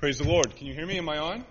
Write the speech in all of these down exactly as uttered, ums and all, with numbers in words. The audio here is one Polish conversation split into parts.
Praise the Lord. Can you hear me? Am I on?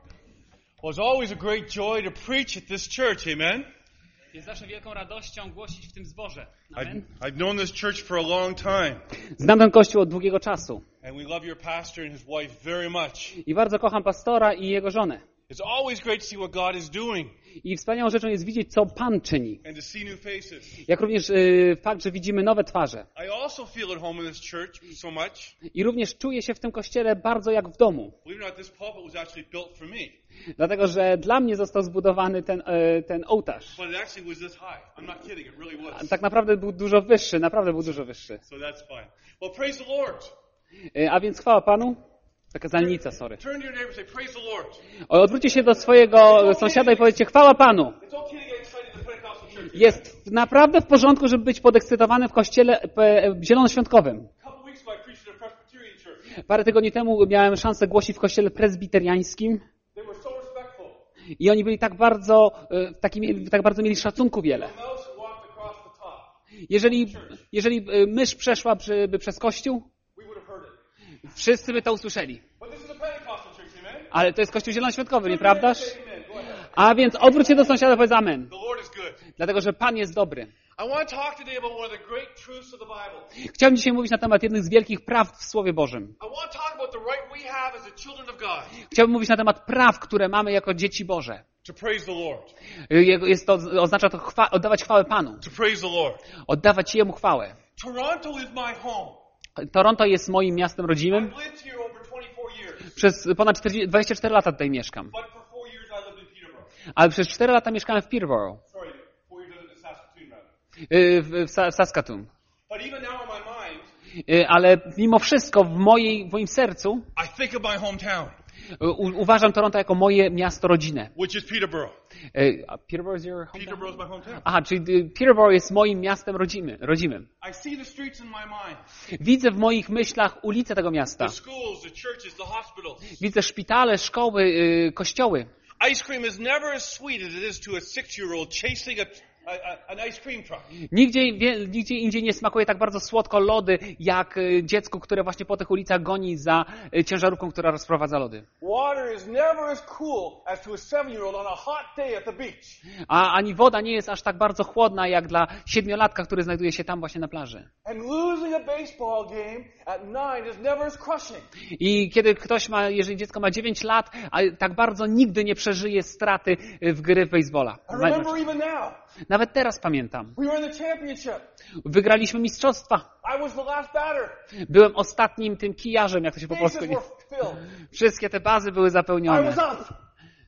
Well, it's always a great joy to preach at this church. Amen? Jest zawsze wielką radością głosić w tym zborze. Amen. I've, I've known this church for a long time. Znam ten kościół od długiego czasu. And we love your pastor and his wife very much. I bardzo kocham pastora i jego żonę. It's always great to see what God is doing. I wspaniałą rzeczą jest widzieć, co Pan czyni. And to see new faces. Jak również y, fakt, że widzimy nowe twarze. I also feel at home in this church so much. I również czuję się w tym kościele bardzo jak w domu. Believe it or not, this pulpit was actually built for me. Dlatego, że dla mnie został zbudowany ten, y, ten ołtarz. But it actually was this high. I'm not kidding, it really was. Tak naprawdę był dużo wyższy, naprawdę był dużo wyższy. So that's fine. Well, praise the Lord. Y, a więc chwała Panu. Taka zalnica, sorry. Turn to your neighbor and say, praise the Lord. Odwróćcie się do swojego sąsiada i powiedzcie, chwała Panu. It's okay to get excited in the Pentecostal church. Jest naprawdę w porządku, żeby być podekscytowany w kościele e, zielonoświątkowym. A couple weeks ago I preached at a Presbyterian church. Parę tygodni temu miałem szansę głosić w kościele prezbiteriańskim. They were so respectful. I oni byli tak bardzo, e, taki, mieli- tak bardzo mieli szacunku wiele. The mouse walked across the top. Jeżeli, jeżeli e, mysz przeszła przy, by przez kościół, We would have heard it. wszyscy by to usłyszeli. But this is a Pentecostal church, amen? Ale to jest kościół zielonoświątkowy, nieprawdaż? Say amen. Go ahead. A więc odwróć się do sąsiada i powiedz amen. The Lord is good. Dlatego, że Pan jest dobry. I want to talk today about one of the great truths of the Bible. Chciałbym dzisiaj mówić na temat jednych z wielkich prawd w Słowie Bożym. I want to talk about the right we have as the children of God Chciałbym mówić na temat praw, które mamy jako dzieci Boże. to praise the Lord. Jego- Jest to, oznacza to chwa, oddawać chwałę Panu. To praise the Lord. Oddawać Jemu chwałę. Toronto is my home. Toronto jest moim miastem rodzimym. I've lived here over twenty-four years. Przez ponad czterdzieści, dwadzieścia cztery lata tutaj mieszkam. But for four years I lived in Peterborough. Ale przez cztery lata mieszkałem w Peterborough, Sorry, four years I lived in Saskatoon, rather. y, w, w Sa- Saskatoon. But even now in my mind, Y, Ale mimo wszystko w, mojej, w moim sercu I think of my hometown, y, u, uważam Toronto jako moje miasto rodzinne. which is Peterborough. Y, a Peterborough is your hometown? Peterborough is my hometown. Aha, czyli y, Peterborough jest moim miastem rodzimy, rodzimym. I see the streets in my mind. Widzę w moich myślach ulice tego miasta. The schools, the churches, the hospitals. Widzę szpitale, szkoły, y, kościoły. Ice cream is never as sweet as it is to a six-year-old chasing a, a, a, an ice cream truck. Nigdzie, wie, nigdzie indziej nie smakuje tak bardzo słodko lody, jak y, dziecku, które właśnie po tych ulicach goni za y, ciężarówką, która rozprowadza lody. Water is never as cool as to a seven-year-old on a hot day at the beach. A ani woda nie jest aż tak bardzo chłodna, jak dla siedmiolatka, który znajduje się tam właśnie na plaży. And losing a baseball game at nine is never as crushing. I kiedy ktoś ma, jeżeli dziecko ma dziewięć lat, a tak bardzo nigdy nie przeżyje straty y, w gry w baseballa. I remember even now, Nawet teraz pamiętam. we were in the championship. Wygraliśmy mistrzostwa. I was the last batter. Byłem ostatnim tym kijarzem, jak to się po polsku Bases nie... were filled. Wszystkie te bazy były I zapełnione. was up.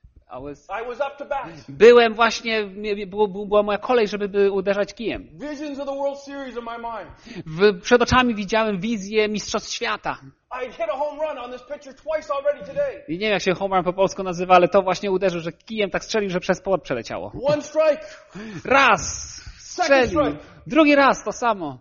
I was... I was up to bat. Byłem właśnie, było, była moja kolej, żeby by uderzać kijem. Visions of the World Series in my mind. W, przed oczami widziałem wizję mistrzostw świata. I hit a home run on this pitcher twice already today. I nie wiem, jak się home run po polsku nazywa, ale to właśnie uderzył, że kijem tak strzelił, że przez płot przeleciało. One strike. Raz strzelił, drugi raz to samo.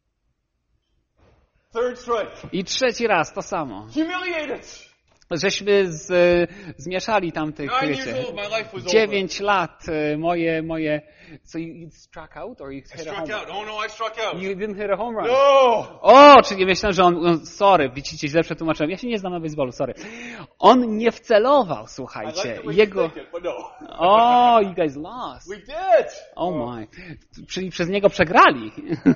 Third strike. I trzeci raz to samo. Humiliated. Żeśmy z, zmieszali tam tych, Nine years wiecie, old, my life was over. dziewięć lat, e, moje, moje, so you, you struck out or you I hit a struck home out. run? Oh no, I struck out. You didn't hit a home run. No. O, czyli myślałem, że on, on sorry, widzicie, źle przetłumaczyłem. Ja się nie znam na baseballu, sorry. On nie wcelował, I like słuchajcie. the way Jego, you think it, but no. o, you guys lost. We did. Oh my. Czyli przez niego przegrali.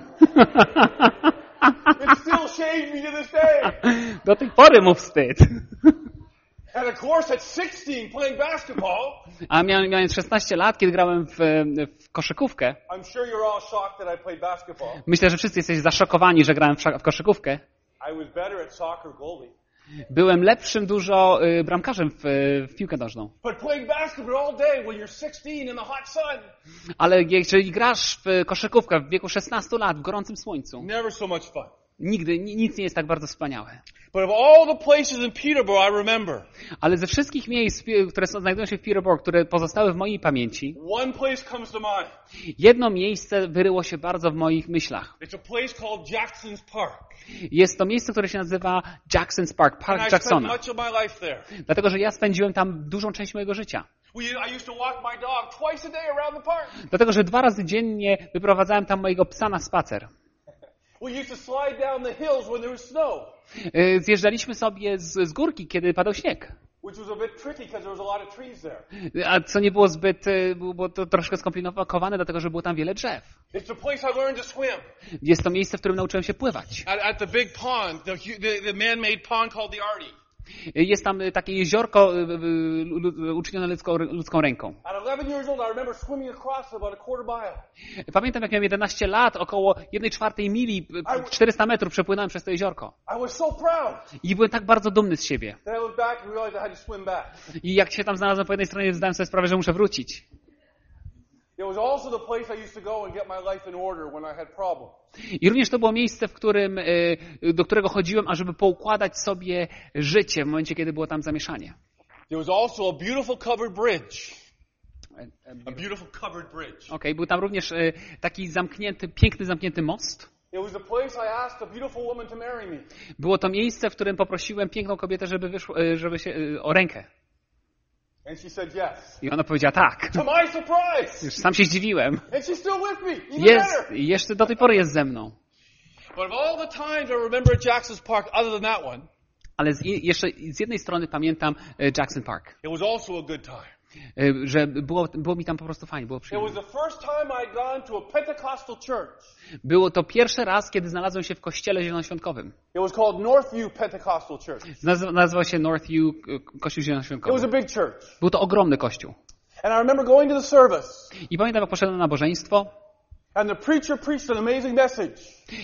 It still shames me to this day. Do tej pory mu wstyd. And of course, at sixteen, playing basketball, A miałem, miałem szesnaście lat, kiedy grałem w, w koszykówkę. I'm sure you're all shocked that I played basketball. Myślę, że wszyscy jesteście zaszokowani, że grałem w, szak- w koszykówkę. I was better at soccer goalie. Byłem lepszym dużo y, bramkarzem w, w piłkę nożną. But playing basketball all day when you're sixteen in the hot sun, Ale jeżeli grasz w koszykówkę w wieku szesnastu lat w gorącym słońcu, never so much fun. nigdy, ni- nic nie jest tak bardzo wspaniałe. But of all the places in Peterborough I remember, Ale ze wszystkich miejsc, które są, znajdują się w Peterborough, które pozostały w mojej pamięci, one place comes to mind. jedno miejsce wyryło się bardzo w moich myślach. It's a place called Jackson's Park. Jest to miejsce, które się nazywa Jackson's Park, And I Park spent Jacksona. much of my life there. Dlatego, że ja spędziłem tam dużą część mojego życia. We, I used to walk my dog twice a day around the park. Dlatego, że dwa razy dziennie wyprowadzałem tam mojego psa na spacer. We used to slide down the hills when there was snow, Y, Zjeżdżaliśmy sobie z, z górki, kiedy padał śnieg. which was a bit tricky because there was a lot of trees there. A co nie było zbyt, y, było to troszkę skomplikowane, dlatego że było tam wiele drzew. It's the place I learned to swim. Jest to miejsce, w którym nauczyłem się pływać. At, at the big pond, the, hu- the, the man-made pond called the Artie. Jest tam y, takie jeziorko y, y, lu- uczynione ludzką, ludzką ręką. At eleven years old, I remember swimming across it about a quarter mile. Pamiętam, jak miałem jedenaście lat, około jednej czwartej mili, y, czterysta metrów przepłynąłem przez to jeziorko. I was so proud. I byłem tak bardzo dumny z siebie. Then I looked back and realized I had to swim back. I jak się tam znalazłem po jednej stronie, zdałem sobie sprawę, że muszę wrócić. It was also the place I used to go and get my life in order when I had problems. I również to było miejsce, w którym, y, do którego chodziłem, ażeby poukładać sobie życie w momencie, kiedy było tam zamieszanie. There was also a beautiful covered bridge. A beautiful covered bridge. Okej, był tam również y, taki zamknięty, piękny zamknięty most. It was the place I asked a beautiful woman to marry me. Było to miejsce, w którym poprosiłem piękną kobietę, żeby wyszło, y, żeby się, y, o rękę. And she said yes. I ona powiedziała tak. To my surprise. Już sam się zdziwiłem. And she's still with me. Even Jest, better. i jeszcze do tej pory jest ze mną. But of all the times I remember at Jackson's Park, other than that one, Ale z, i- jeszcze z jednej strony pamiętam y, Jackson Park. it was also a good time. Y, że było, było mi tam po prostu fajnie, było It was przyjemnie. the first time I'd gone to a Pentecostal church. Było to pierwszy raz, kiedy znalazłem się w kościele zielonoświątkowym. It was called Northview Pentecostal Church. Nazw- nazywał się Northview y, Kościół It was Zielonoświątkowy. a big church. Był to ogromny kościół. And I remember going to the service, I pamiętam, jak poszedłem na nabożeństwo and the preacher preached an amazing message.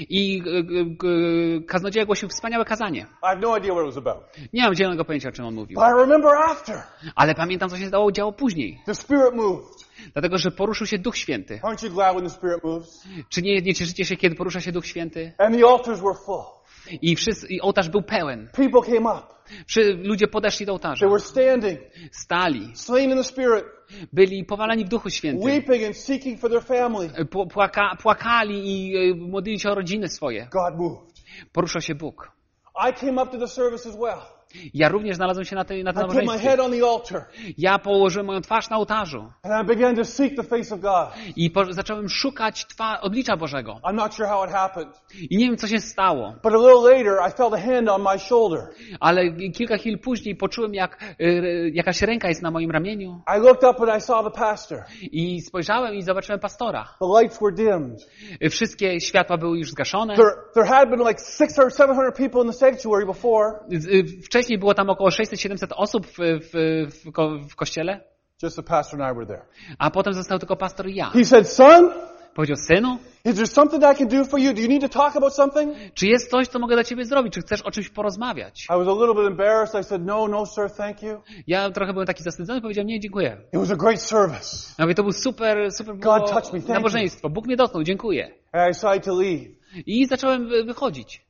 i y, y, y, kaznodzieja głosił wspaniałe kazanie. I have no idea what it was about. Nie mam zielonego pojęcia, o czym on mówił. But I remember after, Ale pamiętam, co się stało, działo później. the Spirit moved. Dlatego, że poruszył się Duch Święty. Aren't you glad when the Spirit moves? Czy nie, nie cieszycie się, kiedy porusza się Duch Święty? And the altars were full. I, wszyscy, i ołtarz był pełen. People came up. Przy, ludzie podeszli do ołtarza. They were standing, Stali. slain in the Spirit, Byli powalani w Duchu Świętym. weeping and seeking for their family. Pł- Płaka, płakali i y, modlili się o rodziny swoje. God moved. Poruszał się Bóg. I came up to the service as well. Ja również znalazłem się na tej na tym I put my nabożeństwie. head on the altar, Ja położyłem moją twarz na ołtarzu and I began to seek the face of God. i po, zacząłem szukać twa, odlicza Bożego. I'm not sure how it happened, I nie wiem, co się stało, but a little later I felt a hand on my shoulder. ale kilka chwil później poczułem, jak y, jakaś ręka jest na moim ramieniu I looked up and I saw the pastor. i spojrzałem i zobaczyłem pastora. The lights were dimmed. Y, Wszystkie światła były już zgaszone. There, there had been like six or seven hundred people in the sanctuary before. Y, y, Wcześniej było tam około sześćset siedemset osób w, w, w, ko- w kościele, Just the pastor and I were there. a potem został tylko pastor i ja. He said, son, Powiedział, synu, is there something I can do for you? Do you need to talk about something? czy jest coś, co mogę dla ciebie zrobić? Czy chcesz o czymś porozmawiać? I was a little bit embarrassed. I said, no, no, sir, thank you. Ja trochę byłem taki zawstydzony, powiedziałem, nie, dziękuję. It was a great service. Ja mówię, to był super, super było God touched me, thank nabożeństwo. Bóg mnie dotknął, dziękuję. And I decided to leave. I zacząłem wy- wychodzić.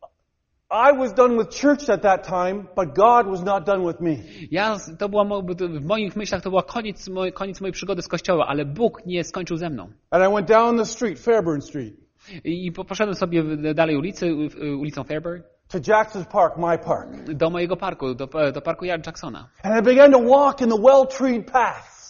I was done with church at that time, but God was not done with me. Ja, to była, mo- w moich myślach to była koniec, moj, koniec mojej przygody z Kościołem, ale Bóg nie skończył ze mną. And I went down the street, Fairburn Street, I po- poszedłem sobie w- dalej ulicy, y, ulicą Fairburn, to Jackson's Park, my park. do mojego parku, do, do parku Jan Jacksona. And I began to walk in the well-treed paths.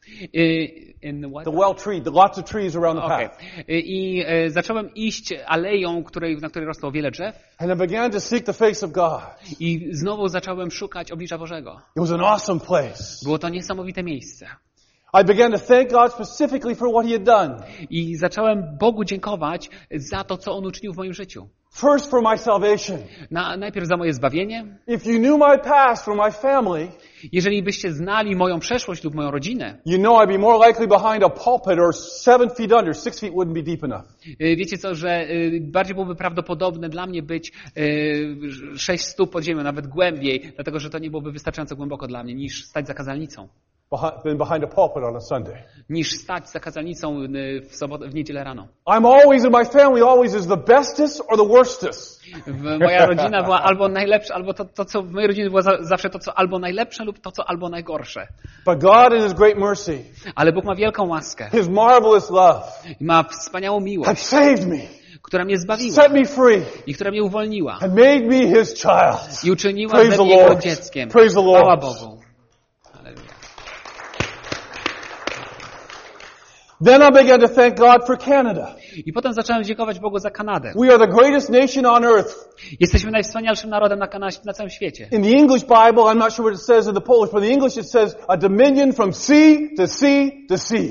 Y, in what? The well-treed, the lots of trees around the Okay. path. Y, I y, zacząłem iść aleją, której, na której rosło wiele drzew And I began to seek the face of God. i znowu zacząłem szukać oblicza Bożego. It was an awesome place. Było to niesamowite miejsce. I began to thank God specifically for what He had done. I zacząłem Bogu dziękować za to, co On uczynił w moim życiu. First for my salvation. Na, najpierw za moje zbawienie. If you knew my past for my family, Jeżeli byście znali moją przeszłość lub moją rodzinę, you know I'd be more likely behind a pulpit or seven feet under. Six feet wouldn't be deep enough. y, wiecie co, że y, bardziej byłoby prawdopodobne dla mnie być y, sześć stóp pod ziemią, nawet głębiej, dlatego że to nie byłoby wystarczająco głęboko dla mnie, niż stać za kazalnicą. Behind, than behind a pulpit on a Sunday. Niż stać za kazalnicą y, w, sobotę, w niedzielę rano. I'm always, in my family always is the bestest or the worstest. W, moja rodzina była albo najlepsza, albo to, to co w mojej rodzinie było za, zawsze to, co albo najlepsze lub to, co albo najgorsze. But God in His great mercy, Ale Bóg ma wielką łaskę. His marvelous love, I ma wspaniałą had miłość, saved me, która mnie zbawiła set me free, i która mnie uwolniła and made me His child. i uczyniła Praise ze the mnie Jego Lord. dzieckiem. Praise the Lord. Chwała Bogu. Halleluja. Then I began to thank God for Canada. I potem zacząłem dziękować Bogu za Kanadę. We are the greatest nation on earth. Jesteśmy najwspanialszym narodem na, Kana- na całym świecie. In the English Bible, I'm not sure what it says in the Polish, but in the English it says a dominion from sea to sea to sea.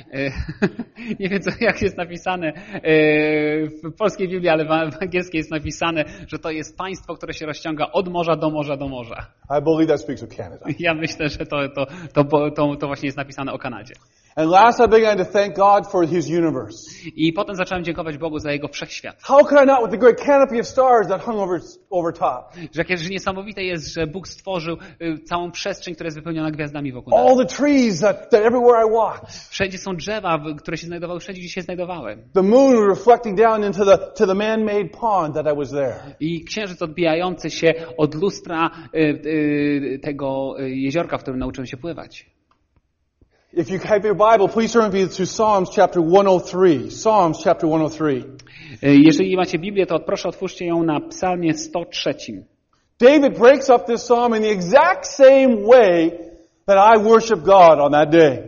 Nie wiem, co, jak jest napisane w polskiej Biblii, ale w angielskiej jest napisane, że to jest państwo, które się rozciąga od morza do morza do morza. I believe that speaks of Canada. Ja myślę, że to, to, to, to, to właśnie jest napisane o Kanadzie. And last I began to thank God for His universe. I potem zacząłem dziękować Bogu za Jego wszechświat. How could I not with the great canopy of stars that hung over, over top? Że jakież niesamowite jest, że Bóg stworzył całą przestrzeń, która jest wypełniona gwiazdami wokół nas. All the trees that, that everywhere I walked. Wszędzie są drzewa, które się znajdowały wszędzie, gdzie się znajdowałem. The moon reflecting down into the, to the man-made pond that I was there. I księżyc odbijający się od lustra y, y, tego jeziorka, w którym nauczyłem się pływać. If you have your Bible, please turn me to Psalms chapter one oh three. Psalms chapter one oh three. Jeżeli macie Biblię, to proszę otwórzcie ją na Psalmie sto trzy. David breaks up this psalm in the exact same way that I worship God on that day.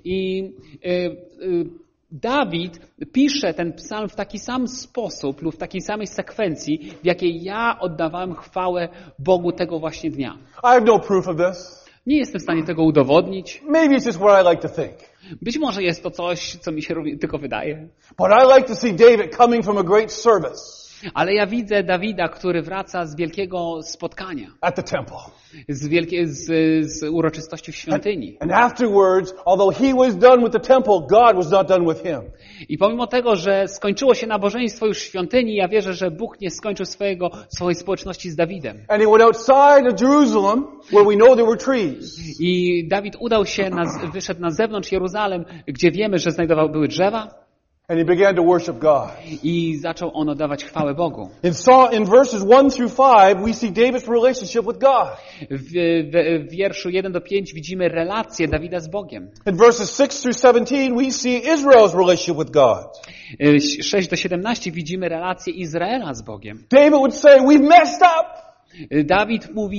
I y, y, Dawid pisze ten psalm w taki sam sposób lub w takiej samej sekwencji, w jakiej ja oddawałem chwałę Bogu tego właśnie dnia. I have no proof of this. Nie jestem w stanie tego udowodnić. Maybe it's just what I like to think. Być może jest to coś, co mi się tylko wydaje. But I like to see David coming from a great service. Ale ja widzę Dawida, który wraca z wielkiego spotkania. At the temple. Z, wielkie, z, z uroczystości w świątyni. And afterwards, although he was done with the temple, God was not done with him. I pomimo tego, że skończyło się nabożeństwo już w świątyni, ja wierzę, że Bóg nie skończył swojego, swojej społeczności z Dawidem. And he went outside of Jerusalem, where we know there were trees. I Dawid udał się, na, wyszedł na zewnątrz Jeruzalem, gdzie wiemy, że znajdowały były drzewa. And he began to worship God. I zaczął on oddawać chwałę Bogu. In, Psalm, in verses one through five, we see David's relationship with God. W, w, w wierszu jeden do pięciu widzimy relację Dawida z Bogiem. In verses six through seventeen, we see Israel's relationship with God. sześć do siedemnastu widzimy relację Izraela z Bogiem. David would say, we've messed up. Dawid mówi,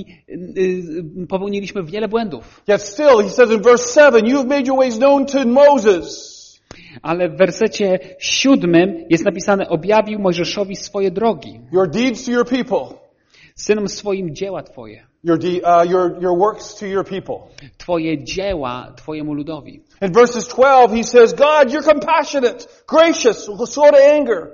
popełniliśmy wiele błędów. Yet still, he says in verse seven, you have made your ways known to Moses. Ale w wersecie siódmym jest napisane, objawił Mojżeszowi swoje drogi. Your deeds to your people. Synom swoim dzieła Twoje. Your, de- uh, your, your works to your people. Twoje dzieła Twojemu ludowi. In verses twelve, he says, God, you're compassionate, gracious, slow to anger.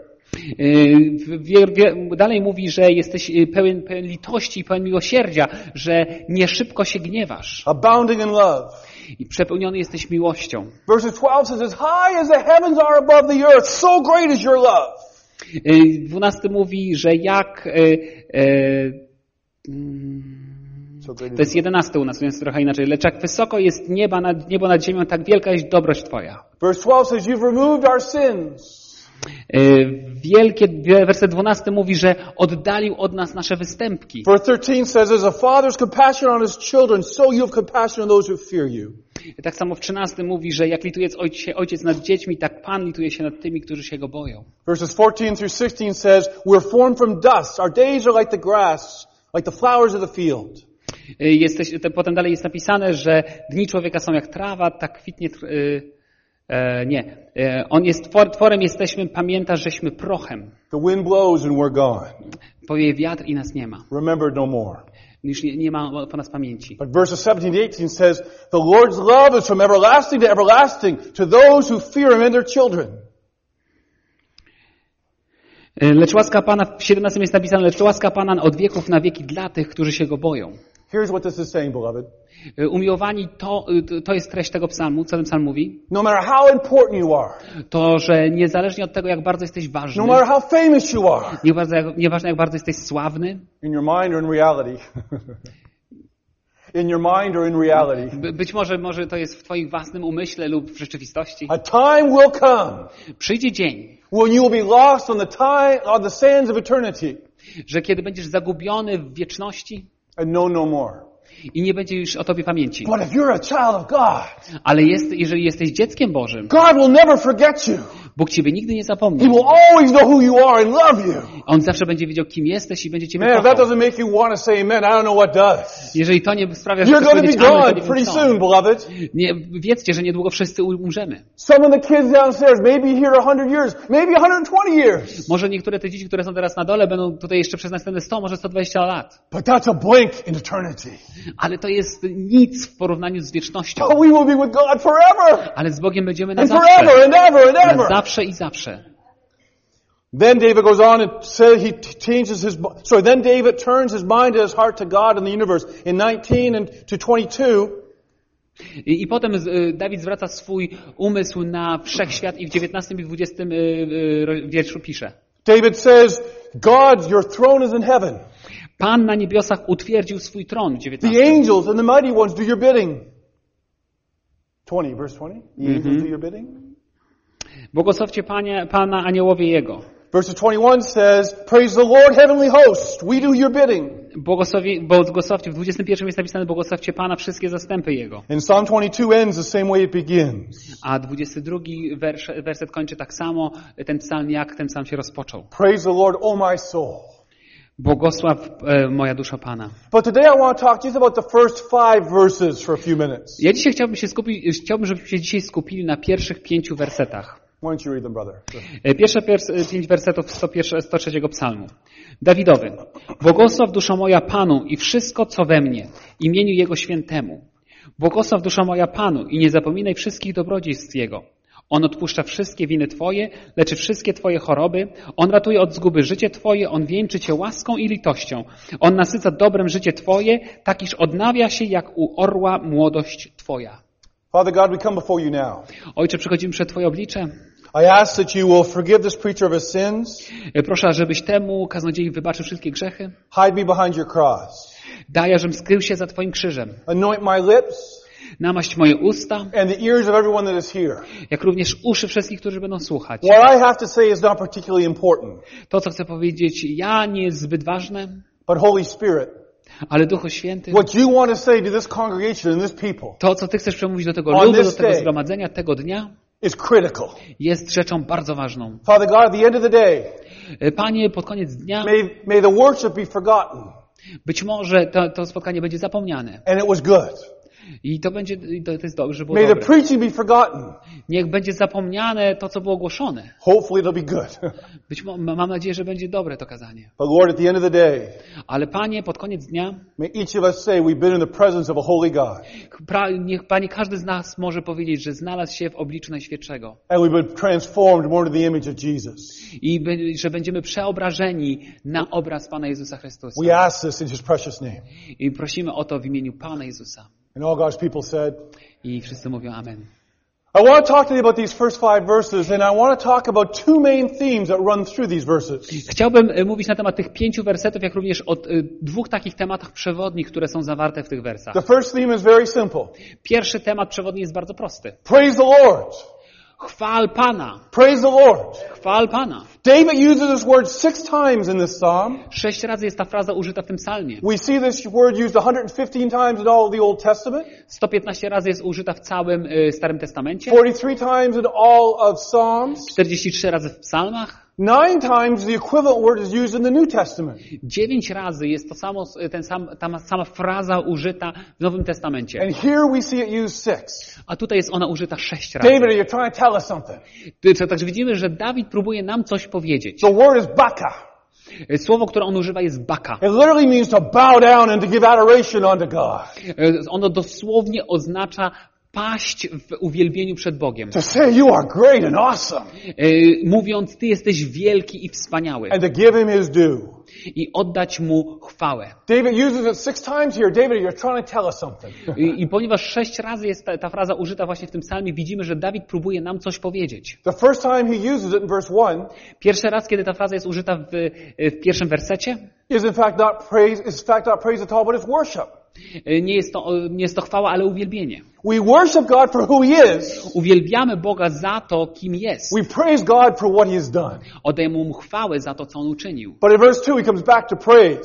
Dalej mówi, że jesteś pełen, pełen litości i pełen miłosierdzia, że nie szybko się gniewasz. Abounding in love. I przepełniony jesteś miłością. Verses twelve says, as high as the heavens are above the earth, so great is your love. dwunasty mówi, że jak... E, e, to jest jedenasty u nas, więc trochę inaczej. Lecz jak wysoko jest nieba nad, niebo nad ziemią, tak wielka jest dobroć Twoja. Verse twelve says, you've removed our sins. Wielkie, werset dwunasty mówi, że oddalił od nas nasze występki. Verse thirteen says, as a father's compassion on his children, so you have compassion on those who fear you. Tak samo w trzynastym mówi, że jak lituje ojciec, ojciec nad dziećmi, tak Pan lituje się nad tymi, którzy się Go boją. Verses fourteen through sixteen says, we're formed from dust. Our days are like the grass, like the flowers of the field. Jesteś, potem dalej jest napisane, że dni człowieka są jak trawa, tak kwitnie... E, nie. E, on jest twor, tworem jesteśmy, pamiętasz, żeśmy prochem. The wind blows and we're gone. Powieje wiatr i nas nie ma. Remember no more. Już nie, nie ma po nas pamięci. But verses seventeen to eighteen says, the Lord's love is from everlasting to everlasting to those who fear Him and their children. Lecz łaska Pana, w siedemnastym jest napisane, lecz łaska Pana od wieków na wieki dla tych, którzy się Go boją. Here's what this is saying, beloved. Umiłowani, to, to jest treść tego psalmu. Co ten psalm mówi? No matter how important you are. To, że niezależnie od tego, jak bardzo jesteś ważny. No matter how famous you are. Nieważne jak, nieważne, jak bardzo jesteś sławny. In your mind or in reality. In your mind or in reality. By, być może, może to jest w twoim własnym umyśle lub w rzeczywistości. A time will come. Przyjdzie dzień. When you will be lost on the time, on the sands of eternity. Że kiedy będziesz zagubiony w wieczności. And know no more. I nie będzie już o tobie pamięci. But if you're a child of God, ale jest, jeżeli jesteś dzieckiem Bożym, God will never forget you. Bóg ciebie nigdy nie He zapomni. will always know who you are and love you. On zawsze będzie wiedział, kim jesteś i będzie ciebie Man, if that kochał. doesn't make you want to say amen, I don't know what does. Jeżeli to nie sprawia, że You're chcesz going to be powiedzieć amen, to gone nie wiem pretty co. soon, beloved. Nie, wiedzcie, że niedługo wszyscy umrzemy. Some of the kids downstairs may be here a hundred years, maybe one hundred twenty years. Może niektóre te dzieci, które są teraz na dole, będą tutaj jeszcze przez następne sto, może sto dwadzieścia lat. But that's a blink in eternity. Ale to jest nic w porównaniu z wiecznością. But we will be with God forever. Ale z Bogiem będziemy na And zawsze. forever and ever and Na ever. zawsze i zawsze. Then David goes on and says he t- changes his, sorry, then David turns his mind and his heart to God and the universe. In nineteen and to twenty-two, I, I potem y, Dawid zwraca swój umysł na wszechświat i w dziewiętnastym i dwudziestym y, y, wierszu pisze. David says, God, your throne is in heaven. Pan na niebiosach utwierdził swój tron w The dziewiętnastym. angels and the mighty ones do your bidding. twenty, verse twenty. The angels do your bidding. Błogosławcie Panie, Pana aniołowie Jego. Verse twenty-one says, praise the Lord, heavenly host. We do your bidding. Błogosławi, błogosławcie, w dwudziestym pierwszym jest napisane błogosławcie Pana wszystkie zastępy Jego. And Psalm twenty-two ends the same way it begins. A dwudziesty drugi wers, werset kończy tak samo ten psalm, jak ten psalm się rozpoczął. Praise the Lord, O my soul. Błogosław e, moja dusza Pana. But today I want to talk just about the first five verses for a few minutes. Ja dzisiaj chciałbym się skupić, chciałbym, żebyśmy się dzisiaj skupili na pierwszych pięciu wersetach. Why don't you read them, brother? E, Pierwsze piers- pięć wersetów sto pierwszego, sto trzeciego psalmu. Dawidowy. Błogosław dusza moja Panu i wszystko, co we mnie, imieniu Jego świętemu. Błogosław dusza moja Panu i nie zapominaj wszystkich dobrodziejstw Jego. On odpuszcza wszystkie winy Twoje, leczy wszystkie Twoje choroby. On ratuje od zguby życie Twoje, On wieńczy Cię łaską i litością. On nasyca dobrem życie Twoje, tak iż odnawia się jak u orła młodość Twoja. Father God, we come before you now. Ojcze, przychodzimy przed Twoje oblicze. I ask that you will forgive this preacher of his sins. Proszę, żebyś temu kaznodziei wybaczył wszystkie grzechy. Hide me behind your cross. Daj, żebym skrył się za Twoim krzyżem. Anoint my lips Namaść moje usta, and the ears of everyone that is here. jak również uszy wszystkich, którzy będą słuchać. What I have to say is not particularly important, To, co chcę powiedzieć, ja nie jest zbyt ważne, but Holy Spirit, ale Duchu Święty, what you want to say to this congregation and this people to, co Ty chcesz przemówić do tego On ludu, do this tego day. zgromadzenia, tego dnia, is critical. jest rzeczą bardzo ważną. Father God, at the end of the day, Panie, pod koniec dnia, may, may the worship be forgotten. być może to, to spotkanie będzie zapomniane. And it was good. I to będzie, i to, to jest dobrze, że było May the dobre. preaching be forgotten. Niech będzie zapomniane to, co było głoszone. Hopefully it'll be good. Być mo- mam nadzieję, że będzie dobre to kazanie. But Lord, at the end of the day, Ale Panie, pod koniec dnia, may each of us say we've been in the presence of a holy God. pra- niech Panie, każdy z nas może powiedzieć, że znalazł się w obliczu Najświętszego. And we've been transformed more to the image of Jesus. I by, że będziemy przeobrażeni na obraz Pana Jezusa Chrystusa. We ask this in His precious name. I prosimy o to w imieniu Pana Jezusa. And all God's people said, I wszyscy mówią amen. I want to talk today about these first five verses, and I want to talk about two main themes that run through these verses. Chciałbym e, mówić na temat tych pięciu wersetów, jak również o e, dwóch takich tematach przewodnich, które są zawarte w tych wersach. The first theme is very simple. Pierwszy temat przewodni jest bardzo prosty. Praise the Lord. Chwal Pana. Praise the Lord. Chwal Pana. David uses this word six times in this psalm. Sześć razy jest ta fraza użyta w tym psalmie. We see this word used one hundred fifteen times in all of the Old Testament, sto piętnaście razy jest użyta w całym e, Starym Testamencie. forty-three times in all of Psalms. czterdzieści trzy razy w psalmach. Nine times the equivalent word is used in the New Testament. Dziewięć razy jest to samo, ten sam, ta sama fraza użyta w Nowym Testamencie. And here we see it used six. A tutaj jest ona użyta sześć razy. David, you're trying to tell us something. Także widzimy, że Dawid próbuje nam coś powiedzieć. The word is baka. Słowo, które on używa, jest baka. It literally means to bow down and to give adoration unto God. Ono dosłownie oznacza paść w uwielbieniu przed Bogiem. To say you are great and awesome. Mówiąc, Ty jesteś wielki i wspaniały. And to give Him His due. I oddać Mu chwałę. David uses it six times here. David, you're trying to tell us something. I, i ponieważ sześć razy jest ta, ta fraza użyta właśnie w tym psalmie, widzimy, że Dawid próbuje nam coś powiedzieć. The first time he uses it in verse one Pierwszy raz, kiedy ta fraza jest użyta w, w pierwszym wersecie, is in fact not praise, is in fact not praise at all, but it's worship. nie jest to, nie jest to chwała, ale uwielbienie. We worship God for who He is. Uwielbiamy Boga za to, kim jest. We praise God for what He has done. Oddajemy Mu chwałę za to, co On uczynił. But in verse two, he comes back to praise.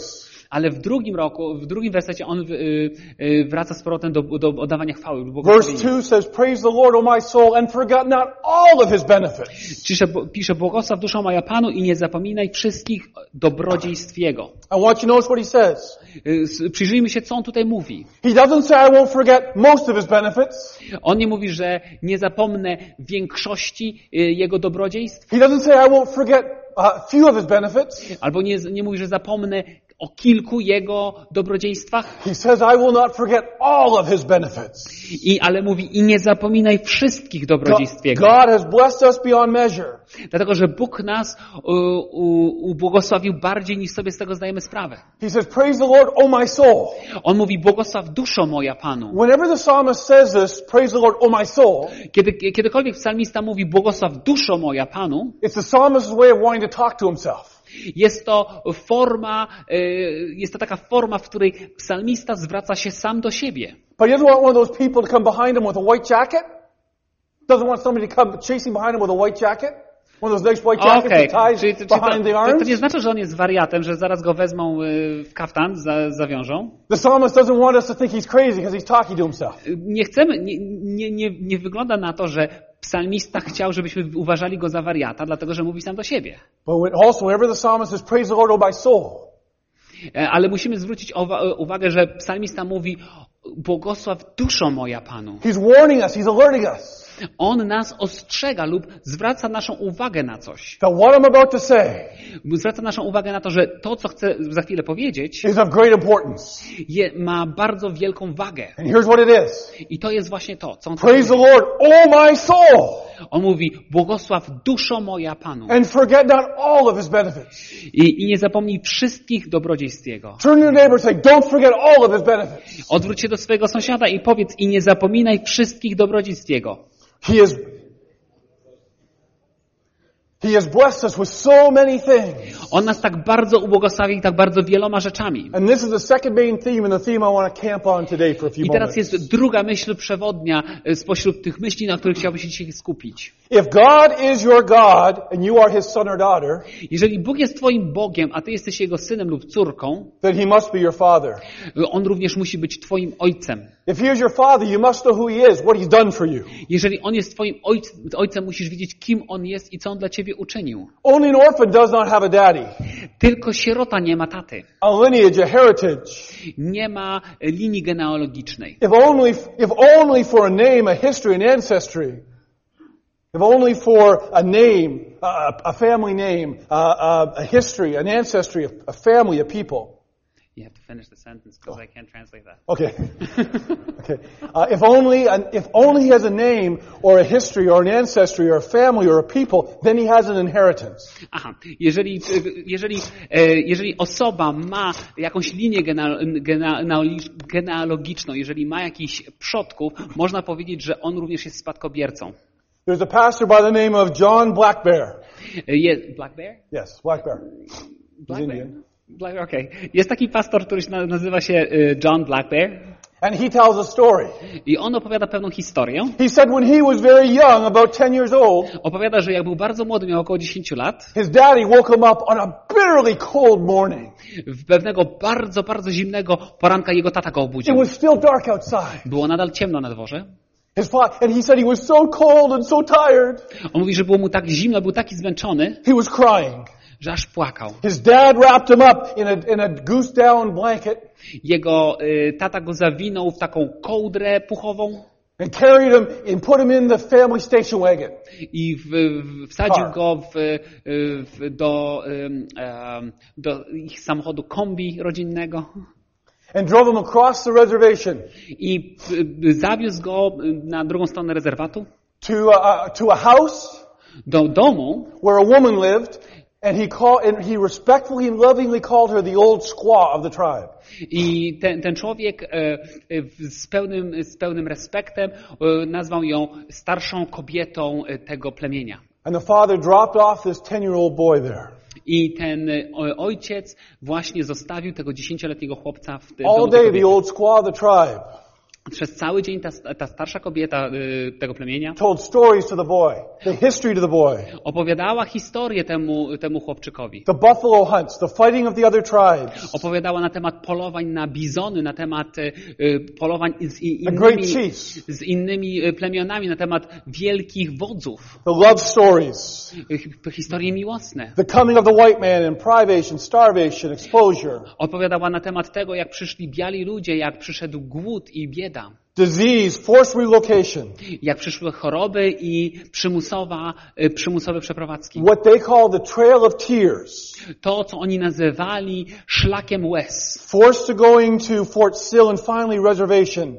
Ale w drugim roku, w drugim wersecie on y, y, wraca z powrotem do, do oddawania chwały. Verse two says, praise the Lord, O my soul, and forget not all of his benefits. Pisze, pisze, błogosław duszo moja Panu i nie zapominaj wszystkich dobrodziejstw Jego. I want you to notice what he says. Y, Przyjrzyjmy się, co on tutaj mówi. He doesn't say, I won't forget most of his benefits. On nie mówi, że nie zapomnę większości y, Jego dobrodziejstw. He doesn't say, I won't forget uh, few of his benefits. Albo nie, nie mówi, że zapomnę o kilku Jego dobrodziejstwach. He says, I will not forget all of his benefits. I, ale mówi, i nie zapominaj wszystkich dobrodziejstw Jego. God has blessed us beyond measure. Dlatego, że Bóg nas u, u, ubłogosławił bardziej, niż sobie z tego zdajemy sprawę. He says, praise the Lord, O my soul. On mówi, błogosław duszo moja Panu. Whenever the psalmist says this, praise the Lord, O my soul, Kiedy, kiedykolwiek psalmista mówi, błogosław duszo moja Panu, it's the psalmist's way of wanting to talk to himself. jest to forma, jest to taka forma, w której psalmista zwraca się sam do siebie. But he doesn't want one of those people to come behind him with a white jacket. Doesn't want somebody to come chasing behind him with a white jacket. One of those nice white jackets Okej, that ties czyli to, behind the to, arms. to nie znaczy, że on jest wariatem, że zaraz go wezmą w kaftan, za, zawiążą. The psalmist doesn't want us to think he's crazy because he's talking to himself. Nie chcemy, nie, nie, nie, nie wygląda na to, że psalmista chciał, żebyśmy uważali go za wariata, dlatego że mówi sam do siebie. But also, whenever the psalmist says, praise the Lord, O my soul, Ale musimy zwrócić uwagę, że psalmista mówi, błogosław duszo moja Panu. he's warning us, he's alerting us On nas ostrzega lub zwraca naszą uwagę na coś. that what I'm about to say Zwraca naszą uwagę na to, że to, co chcę za chwilę powiedzieć, is of great importance. je, ma bardzo wielką wagę. And here's what it is. I to jest właśnie to, co on Praise the powiedział. Lord, O my soul, On mówi, błogosław duszo moja Panu. and forget not all of his benefits. I, I nie zapomnij wszystkich dobrodziejstw Jego. Turn to your neighbor and say, don't forget all of his benefits. Odwróć się do swojego sąsiada i powiedz, i nie zapominaj wszystkich dobrodziejstw Jego. He is He has blessed us with so many things. On nas tak bardzo ubłogosławił, tak bardzo wieloma rzeczami. And this is the second main theme and the theme I want to camp on today for a few I teraz moments. jest druga myśl przewodnia spośród tych myśli, na których chciałbym się dzisiaj skupić. If God is your God and you are his son or daughter, Jeżeli Bóg jest twoim Bogiem, a ty jesteś Jego synem lub córką, then he must be your father. On również musi być twoim ojcem. If he is your father, you must know who he is, what he's done for you. Jeżeli On jest twoim ojcem, ojcem, musisz wiedzieć, kim On jest i co On dla ciebie uczynił. Only an orphan does not have a daddy, Tylko sierota nie ma taty. a lineage, a heritage. Nie ma linii genealogicznej. If only, if only for a name, a history, an ancestry. If only for a name, a, a family name, a, a, a history, an ancestry, a, a family, a people. You have to finish the sentence because I can't translate that. Okay. Okay. Uh, if only, if only he has a name or a history or an ancestry or a family or a people, then he has an inheritance. Aha, jeżeli, jeżeli, jeżeli osoba ma jakąś linię genealogiczną, jeżeli ma jakichś przodków, można powiedzieć, że on również jest spadkobiercą. There's a pastor by the name of John Black Bear. Je, Black Bear? Yes, Black Bear. Black He's Bear? Indian. Black, okay. Jest taki pastor, który się nazywa się John Black Bear. And he tells a story. I on opowiada pewną historię. He said when he was very young, about ten years old, Opowiada, że jak był bardzo młody, miał około dziesięć lat, his daddy woke him up on a bitterly cold morning. w pewnego bardzo, bardzo zimnego poranka jego tata go It obudził. was still dark outside. Było nadal ciemno na dworze. His fa- and he said he was so cold and so tired, On mówi, że było mu tak zimno, był taki zmęczony, he was crying. że aż płakał. His dad wrapped him up in a, in a goose down blanket Jego y, tata go zawinął w taką kołdrę puchową and carried him and put him in the family station wagon. i w, w, wsadził Car. go w, y, w, do, ym, em, do ich samochodu kombi rodzinnego And drove him across the reservation i y, zawiózł go na drugą stronę rezerwatu to, uh, to a house do domu, where a woman lived, and he called, and he respectfully and lovingly called her the old squaw of the tribe. i ten, ten człowiek e, e, z pełnym, z pełnym respektem e, nazwał ją starszą kobietą e, tego plemienia. And the father dropped off this ten-year-old boy there. I ten e, ojciec właśnie zostawił tego dziesięcioletniego chłopca w tym All domu tej day, the kobiety. old squaw of the tribe Przez cały dzień ta, ta starsza kobieta y, tego plemienia told stories to the boy, the history to the boy, opowiadała historię temu, temu chłopczykowi. the buffalo hunts, the fighting of the other tribes, Opowiadała na temat polowań na bizony, na temat y, y, polowań z, i, the great innymi, chiefs, z innymi y, plemionami, na temat wielkich wodzów, the love stories, y, historie miłosne. the coming of the white man and privation, starvation, exposure, Opowiadała na temat tego, jak przyszli biali ludzie, jak przyszedł głód i bieda. disease, forced relocation, Jak przyszły choroby i przymusowa, y, przymusowe przeprowadzki. what they call the trail of tears, To, co oni nazywali szlakiem łez. forced to going to Fort Sill and finally reservation.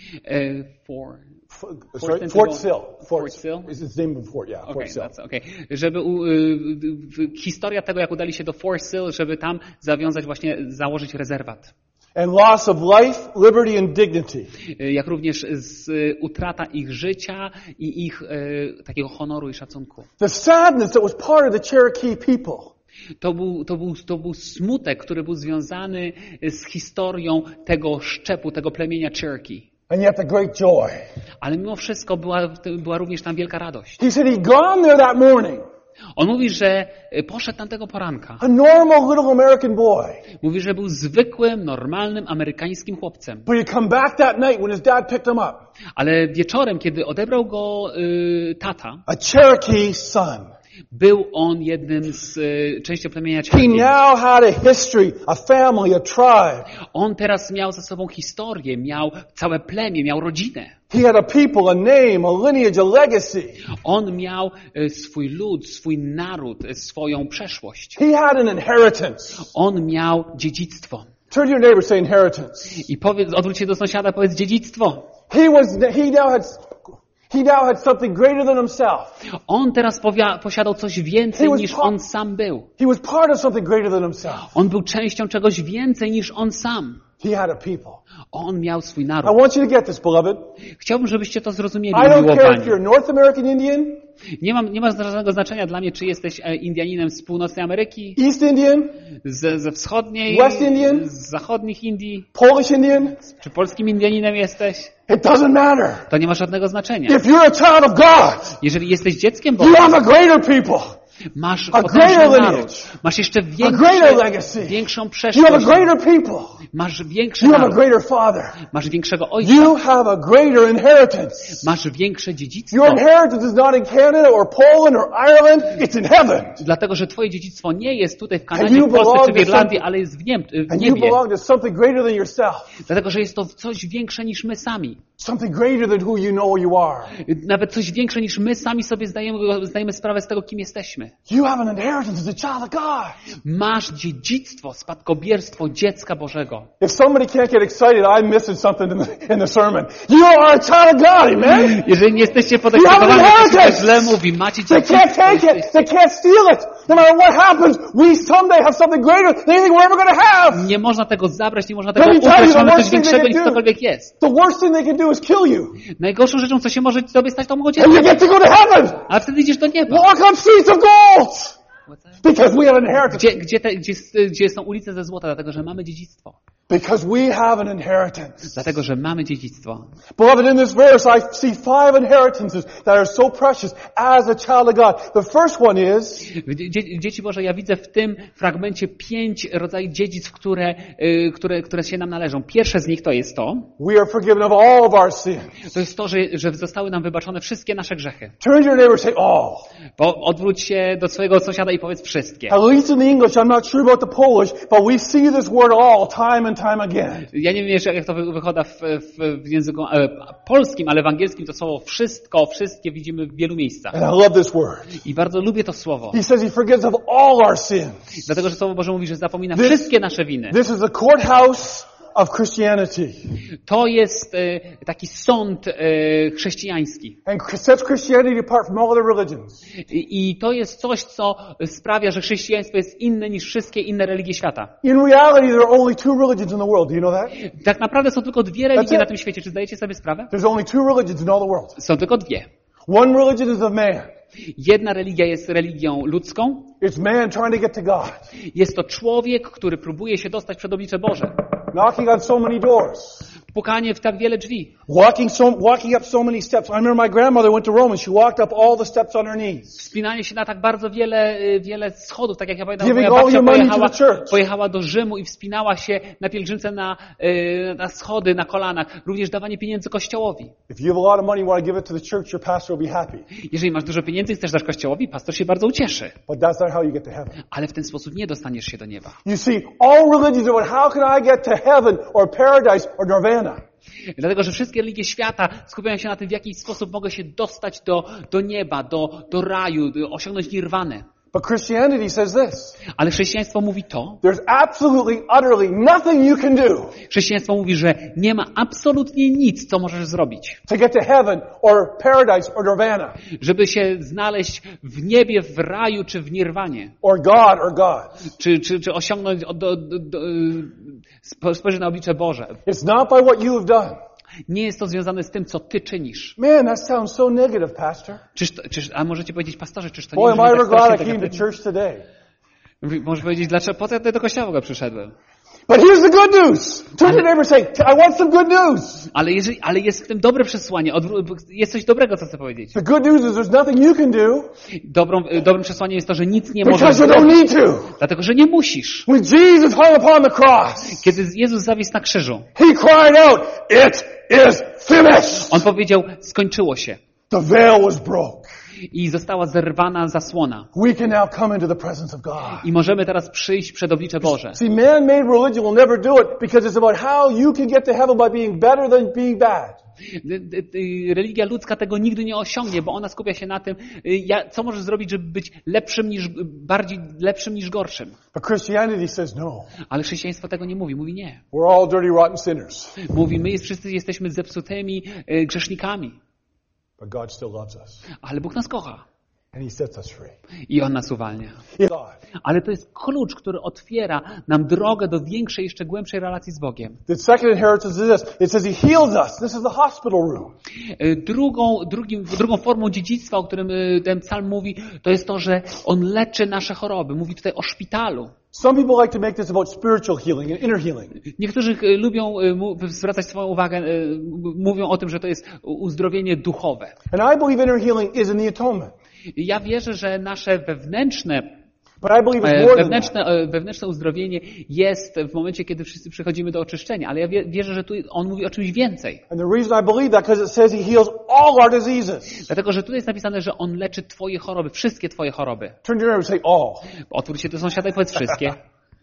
Y, for, F- Forced sorry, into Fort going- Sill. Fort Sill? Is its name of fort, yeah, okay, Fort Sill. that's okay. Żeby u, y, y, historia tego, jak udali się do Fort Sill, żeby tam zawiązać właśnie, założyć rezerwat. And loss of life, liberty, and dignity. Y, jak również z, y, utrata ich życia i ich y, takiego honoru i szacunku. The sadness that was part of the Cherokee people. To był, to, był, to był smutek, który był związany z historią tego szczepu, tego plemienia Cherokee. And yet the great joy. Ale mimo wszystko była, była również tam wielka radość. He said he'd gone there that morning. On mówi, że poszedł tamtego poranka. A normal little American boy. Mówi, że był zwykłym, normalnym, amerykańskim chłopcem. But he'd come back that night when his dad picked him up. Ale wieczorem, kiedy odebrał go y, tata, A Cherokee son. był on jednym z y, części plemienia He Cherokee. now had a history, a family, a tribe. On teraz miał za sobą historię, miał całe plemię, miał rodzinę. He had a people, a name, a lineage, a legacy. On miał y, swój lud, swój naród, y, swoją przeszłość. He had an inheritance. On miał dziedzictwo. Turn to your neighbor, say inheritance. I powiedz, odwróć się do sąsiada, powiedz dziedzictwo. He was, he now had, he now had something greater than himself. On teraz powia- posiadał coś więcej He was niż pa- on sam był. He was part of something greater than himself. On był częścią czegoś więcej niż on sam. He had a people. On miał swój I naród. want you to get this, beloved. Chciałbym, żebyście to zrozumieli, I don't care if umiłowani. you're a North American Indian, Nie ma, nie ma żadnego znaczenia dla mnie, czy jesteś e, Indianinem z północnej Ameryki, East Indian, ze, ze wschodniej, West Indian? z zachodnich Indii, Polish Indian. czy polskim Indianinem jesteś. It doesn't matter. To nie ma żadnego znaczenia. If you're a child of God, Jeżeli jesteś dzieckiem you Boga, have a greater people. masz a potężny greater naród, lineage, masz jeszcze a greater większe, legacy. większą You have a przeszłość, greater people. masz większy You have a naród, greater father. masz większego ojca, You have a greater inheritance. masz większe dziedzictwo. Your inheritance is not in Canada or Poland or Ireland. It's in heaven. Dlatego, że twoje dziedzictwo nie jest tutaj w And Kanadzie, you w Polsce belong czy w to Irlandii, something- ale jest w, niem, w And you niebie. belong to something greater than yourself. Dlatego, że jest to coś większe niż my sami. Something greater than who you know you are. Nawet coś większe niż my sami sobie zdajemy, zdajemy sprawę z tego, kim jesteśmy. You have an inheritance as a child of God. Masz dziedzictwo, spadkobierstwo dziecka Bożego. If somebody can't get excited, I'm missing something in the, in the sermon. You are a child of God, amen? Jeżeli nie jesteście You have podekscytowani, an to się inheritance. źle mówi. Macie They dziedzictwo. can't take it. They can't steal it. No matter what happens, we someday have something greater than anything we're ever going to have. Nie można tego zabrać, nie można tego Let me tell ukraść. you, the Mamy coś worst thing they większego can niż do. cokolwiek jest. The worst thing they can do is kill you. Najgorszą rzeczą, co się może tobie stać, to mogą cię And you zabić. get to go to heaven. A wtedy idziesz do nieba. Walk on streets of gold. Because we have an inheritance. Gdzie, gdzie, te, gdzie, gdzie są ulice ze złota? Dlatego, że mamy dziedzictwo. Because we have an inheritance. Dlatego, że mamy dziedzictwo. Beloved, in this verse I see five inheritances that are so precious as a child of God. The first one is Dzie, dzieci Boże, ja widzę w tym fragmencie pięć rodzajów dziedzictw, które, y, które, które się nam należą. Pierwsze z nich to jest to, we are forgiven of all of our sins. to jest to, że, że zostały nam wybaczone wszystkie nasze grzechy. Turn to your neighbor and say all. Bo odwróć się do swojego sąsiada i powiedz wszystkie. At least in the English, I'm not sure about the Polish, but we see this word all time and time again. Ja nie wiem jeszcze, jak to wy- wychodzi w, w, w języku e, polskim, ale w angielskim to słowo wszystko, wszystkie widzimy w wielu miejscach. And I love this word. I bardzo lubię to słowo. He says he forgives of all our sins. Dlatego, że Słowo Boże mówi, że zapomina This- wszystkie nasze winy. This is the courthouse of Christianity. To jest e, taki sąd e, chrześcijański. And sets Christianity apart from all other religions. I, I to jest coś, co sprawia, że chrześcijaństwo jest inne niż wszystkie inne religie świata. In reality, there are only two religions in the world. Do you know that? Tak naprawdę są tylko dwie religie That's it. na tym świecie. Czy zdajecie sobie sprawę? There's only two religions in all the world. Są tylko dwie. One religion is of man. Jedna religia jest religią ludzką. It's man trying to get to God. Jest to człowiek, który próbuje się dostać przed oblicze Boże. knocking on so many doors, Pukanie w tak wiele drzwi. walking so walking up so many steps. I remember my grandmother went to Rome and she walked up all the steps on her knees. Wspinanie się na tak bardzo wiele, y, wiele schodów, tak jak ja pamiętam, Giving moja all babcia your money to pojechała, the church. pojechała do Rzymu i wspinała się na pielgrzymce na, y, na schody, na kolanach. Również dawanie pieniędzy Kościołowi. If you have a lot of money, you want to give it to the church, your pastor will be happy. Jeżeli masz dużo pieniędzy i chcesz dać Kościołowi, pastor się bardzo ucieszy. But that's not how you get to heaven. Ale w ten sposób nie dostaniesz się do nieba. You see, all religions are about how can I get to heaven or paradise or nirvana. Dlatego, że wszystkie religie świata skupiają się na tym, w jaki sposób mogę się dostać do, do nieba, do, do raju, do, osiągnąć nirwanę. But Christianity says this. Ale chrześcijaństwo mówi to, There's absolutely, utterly nothing you can do chrześcijaństwo mówi, że nie ma absolutnie nic, co możesz zrobić, to get to heaven or paradise or nirvana żeby się znaleźć w niebie, w raju czy w nirwanie, or God or God. czy, czy, czy osiągnąć, do, do, do, do, spojrzeć na oblicze Boże. It's not by what you have done. Nie jest to związane z tym, co ty czynisz. Man, that sounds so negative, Pastor. Czyż to, czyż, a możecie powiedzieć, pastorze, czyż to nie Boy, am I brzmi ever tak glad I strasznie came to negatywnie? church today. Może powiedzieć, dlaczego, po co ja tutaj do kościoła w ogóle przyszedłem? But here's the good news. Turn to your neighbor and say, I want some good news. Ale, jeżeli, ale jest w tym dobre przesłanie, odwró- jest coś dobrego, co chcę powiedzieć. The good news is there's nothing you can do Dobrą, dobrym przesłaniem jest to, że nic nie możesz because you don't zrobić, need to. dlatego że nie musisz. When Jesus hung upon the cross, Kiedy Jezus zawisł na krzyżu, he cried out, it is finished. On powiedział, skończyło się. The veil was broke. I została zerwana zasłona. We can now come into the presence of God. I możemy teraz przyjść przed oblicze Boże. See, man-made religion will never do it because it's about how you can get to heaven by being better than being bad. Religia ludzka tego nigdy nie osiągnie, bo ona skupia się na tym, ja- co możesz zrobić, żeby być lepszym niż, bardziej lepszym niż gorszym. But Christianity says no. Ale chrześcijaństwo tego nie mówi. Mówi nie. We're all dirty, rotten sinners. Mówi, my jest, wszyscy jesteśmy zepsutymi e, grzesznikami. But God still loves us. Ale Bóg nas kocha. And he sets us free. I On nas uwalnia. God. Ale to jest klucz, który otwiera nam drogę do większej, jeszcze głębszej relacji z Bogiem. The second inheritance is this. It says he heals us. This is the hospital room. E, Drugą, drugim, drugą formą dziedzictwa, o którym e, ten psalm mówi, to jest to, że On leczy nasze choroby. Mówi tutaj o szpitalu. Some people like to make this about spiritual healing and inner healing. Niektórzy e, lubią e, mu- zwracać swoją uwagę, e, m- mówią o tym, że to jest uzdrowienie duchowe. And I believe inner healing is in the atonement. Ja wierzę, że nasze wewnętrzne But I believe it's E, more than that. Wewnętrzne, e, wewnętrzne uzdrowienie jest w momencie, kiedy wszyscy przychodzimy do oczyszczenia, ale ja wie- wierzę, że tu on mówi o czymś więcej. And the reason I believe that because it says he heals all our diseases. Dlatego, że tu jest napisane, że on leczy twoje choroby, wszystkie twoje choroby. Turn to your neighbor and say all. Otwórz się do sąsiada i powiedz wszystkie.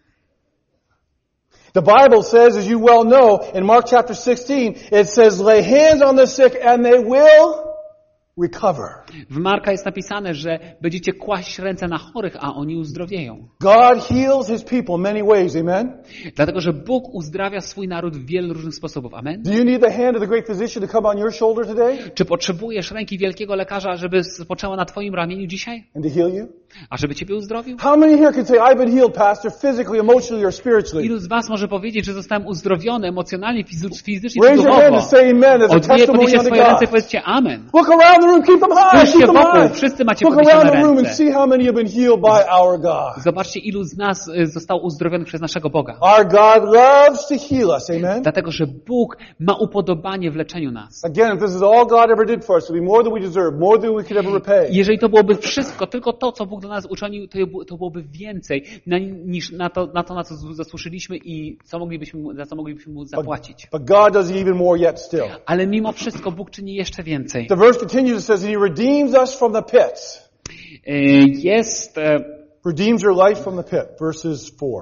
The Bible says, as you well know, in Mark chapter sixteen, it says, lay hands on the sick and they will recover. W Marka jest napisane, że będziecie kłaść ręce na chorych, a oni uzdrowieją. God heals his people in many ways, amen? Dlatego, że Bóg uzdrawia swój naród w wielu różnych sposobów. Amen? Do you need the hand of the great physician to come on your shoulder today Czy potrzebujesz ręki wielkiego lekarza, żeby spoczęła na twoim ramieniu dzisiaj? and to heal you? A żeby ciebie uzdrowił? How many here can say, I've been healed, Pastor, physically, emotionally, or spiritually? Ilu z was może powiedzieć, że zostałem uzdrowiony emocjonalnie, fizy- fizycznie, Raise your hand duchowo? and say amen as a Odbije, testimony podnieście unto swoje ręce i God. powiedzcie amen. Look around the room, keep them high, Spójrzcie keep them wokół, high. wszyscy macie Look podniesione around the room and ręce. see how many have been healed by our God. Zobaczcie, ilu z nas y, zostało uzdrowionych przez naszego Boga. Our God loves to heal us, amen? Dlatego, że Bóg ma upodobanie w leczeniu nas. Again, if this is all God ever did for us, it would be more than we deserve, more than we could ever repay. Jeżeli to byłoby wszystko, tylko to, co Bóg dla nas uczynił, to by- to byłoby więcej na, niż na to, na to, na co zasłużyliśmy i co moglibyśmy, mu- za co moglibyśmy mu zapłacić. But God does even more yet still. Ale mimo wszystko Bóg czyni jeszcze więcej. The verse continues, it says, and he redeems us from the pits. Y, Jest e, Redeems your life from the pit. Verses four.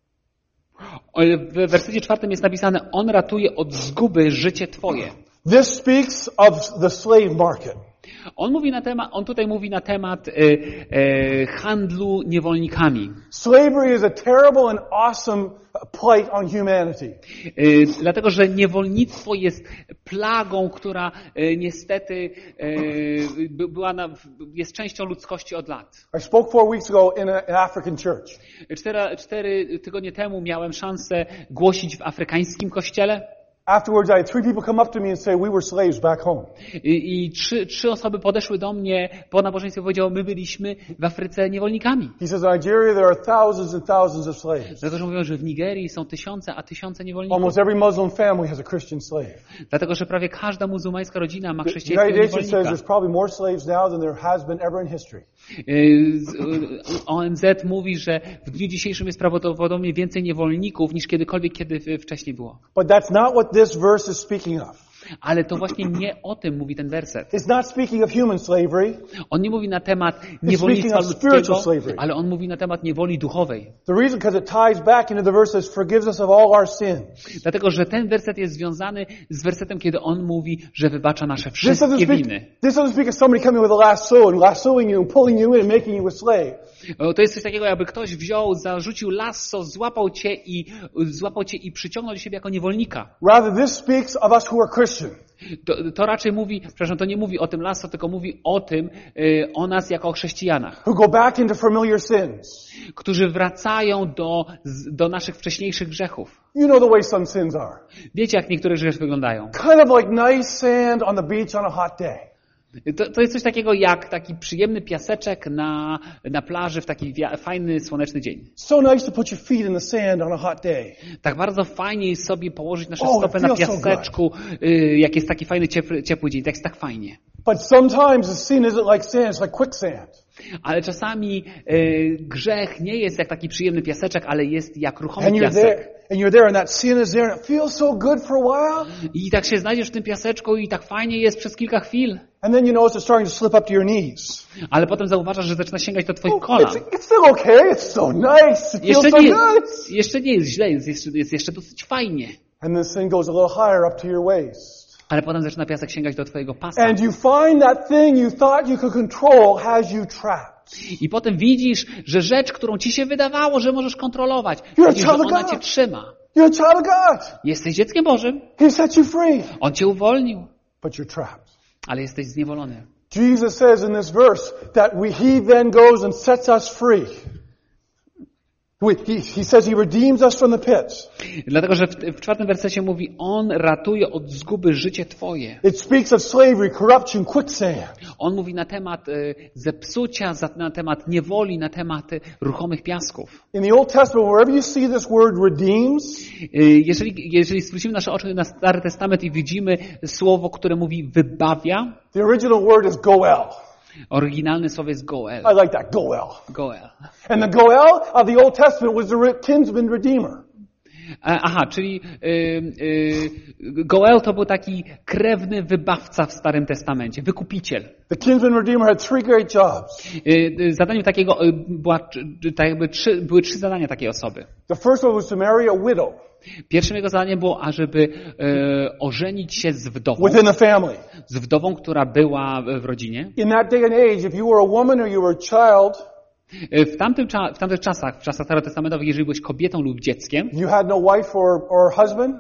w wersecie czwartym jest napisane, On ratuje od zguby życie twoje. This speaks of the slave market. On mówi na temat, on tutaj mówi na temat e, e, handlu niewolnikami. Slavery is a terrible and awesome plight on humanity. E, dlatego, że niewolnictwo jest plagą, która e, niestety e, by- była na, jest częścią ludzkości od lat. I spoke four weeks ago in a- an African church. Cztery, cztery tygodnie temu miałem szansę głosić w afrykańskim kościele. Afterwards, I had three people come up to me and say, we were slaves back home. I, i trzy, trzy osoby podeszły do mnie po nabożeństwie i powiedziały, my byliśmy w Afryce niewolnikami. He says, in Nigeria, there are thousands and thousands of slaves. Dlatego, że mówią, że w Nigerii są tysiące, a tysiące niewolników. Almost every Muslim family has a Christian slave. Dlatego, że prawie każda muzułmańska rodzina ma The chrześcijańskiego United Nations says niewolnika. there's probably more slaves now than there has been ever in history. O N Z mówi, że w dniu dzisiejszym jest prawdopodobnie więcej niewolników niż kiedykolwiek, kiedy wcześniej było. But that's not what this verse is speaking of. Ale to właśnie nie o tym mówi ten werset. It's not speaking of human slavery. On nie mówi na temat niewolnictwa of spiritual ludzkiego, slavery. ale on mówi na temat niewoli duchowej. The reason, because it ties back into the verse that forgives us of all our sins. Dlatego, że ten werset jest związany z wersetem, kiedy on mówi, że wybacza nasze This doesn't wszystkie speak, winy. this doesn't speak of somebody coming with a lasso and lassoing you and pulling you in and making you a slave. To jest coś takiego, jakby ktoś wziął, zarzucił lasso, złapał cię i złapał cię i przyciągnął do siebie jako niewolnika. Rather, this speaks of us who are Christian. To, to raczej mówi, przepraszam, to nie mówi o tym lasso, tylko mówi o tym, y, o nas jako o chrześcijanach, Who go back into familiar sins. którzy wracają do, z- do naszych wcześniejszych grzechów. You know the way some sins are. Wiecie, jak niektóre grzechy wyglądają. Kind of like nice sand on the beach on a hot day. To, to jest coś takiego jak taki przyjemny piaseczek na, na plaży w taki wia- fajny, słoneczny dzień. So nice to put your feet in the sand on a hot day. Tak bardzo fajnie jest sobie położyć nasze Oh, it stopy na feels so piaseczku, y, jak jest taki fajny, ciepły, ciepły dzień. Tak jest tak fajnie. But sometimes the sin isn't like sand, it's like quicksand. Ale czasami y, grzech nie jest jak taki przyjemny piaseczek, ale jest jak ruchomy And you're piasek. there, and you're there, and that sin is there, and it feels so good for a while. I tak się znajdziesz w tym piaseczku i tak fajnie jest przez kilka chwil. And then you notice it's starting to slip up to your knees. Ale potem zauważasz, że zaczyna sięgać do twoich Oh, kolan. it's, it's still okay, it's so nice, it feels Jeszcze so nie, good. jest, jeszcze nie jest źle, jest jeszcze, jest jeszcze dosyć fajnie. And the sin goes a little higher up to your waist. Ale potem zaczyna piasek sięgać do twojego pasa. And you find that thing you thought you could control has you trapped. I potem widzisz, że rzecz, którą ci się wydawało, że możesz kontrolować, You're a widzisz, że child of ona God. cię trzyma. You're a child of God. Jesteś dzieckiem Bożym, He set you free, On cię uwolnił, but you're trapped. ale jesteś zniewolony. Jesus says in this verse that we, he then goes and sets us free. We, he, he says he redeems us from the pits. Dlatego, że w, w czwartym wersecie mówi, On ratuje od zguby życie twoje. It speaks of slavery, corruption, quicksand. On mówi na temat y, zepsucia, za- na temat niewoli, na temat y, ruchomych piasków. In the Old Testament, wherever you see this word redeems, Y, jeżeli, jeżeli zwrócimy nasze oczy na Stary Testament i widzimy słowo, które mówi wybawia, the original word is goel. oryginalne słowo jest goel. I like that, goel. Goel. And the goel of the Old Testament was the re- kinsman redeemer. E, Aha, czyli y, y, Goel to był taki krewny wybawca w Starym Testamencie, wykupiciel. The kinsman redeemer had three great jobs. Y, y, Zadaniem takiego y, była, czy- tak jakby trzy, były trzy zadania takiej osoby. The first one was to marry a widow Pierwszym jego zadaniem było, ażeby y, ożenić się z wdową, within the family. z wdową, która była w rodzinie. In that day and age, if you were a woman or you were a child, Y, W, tamtym, cza- w tamtych czasach, w czasach starotestamentowych, jeżeli byłeś kobietą lub dzieckiem, you had no wife or, or husband,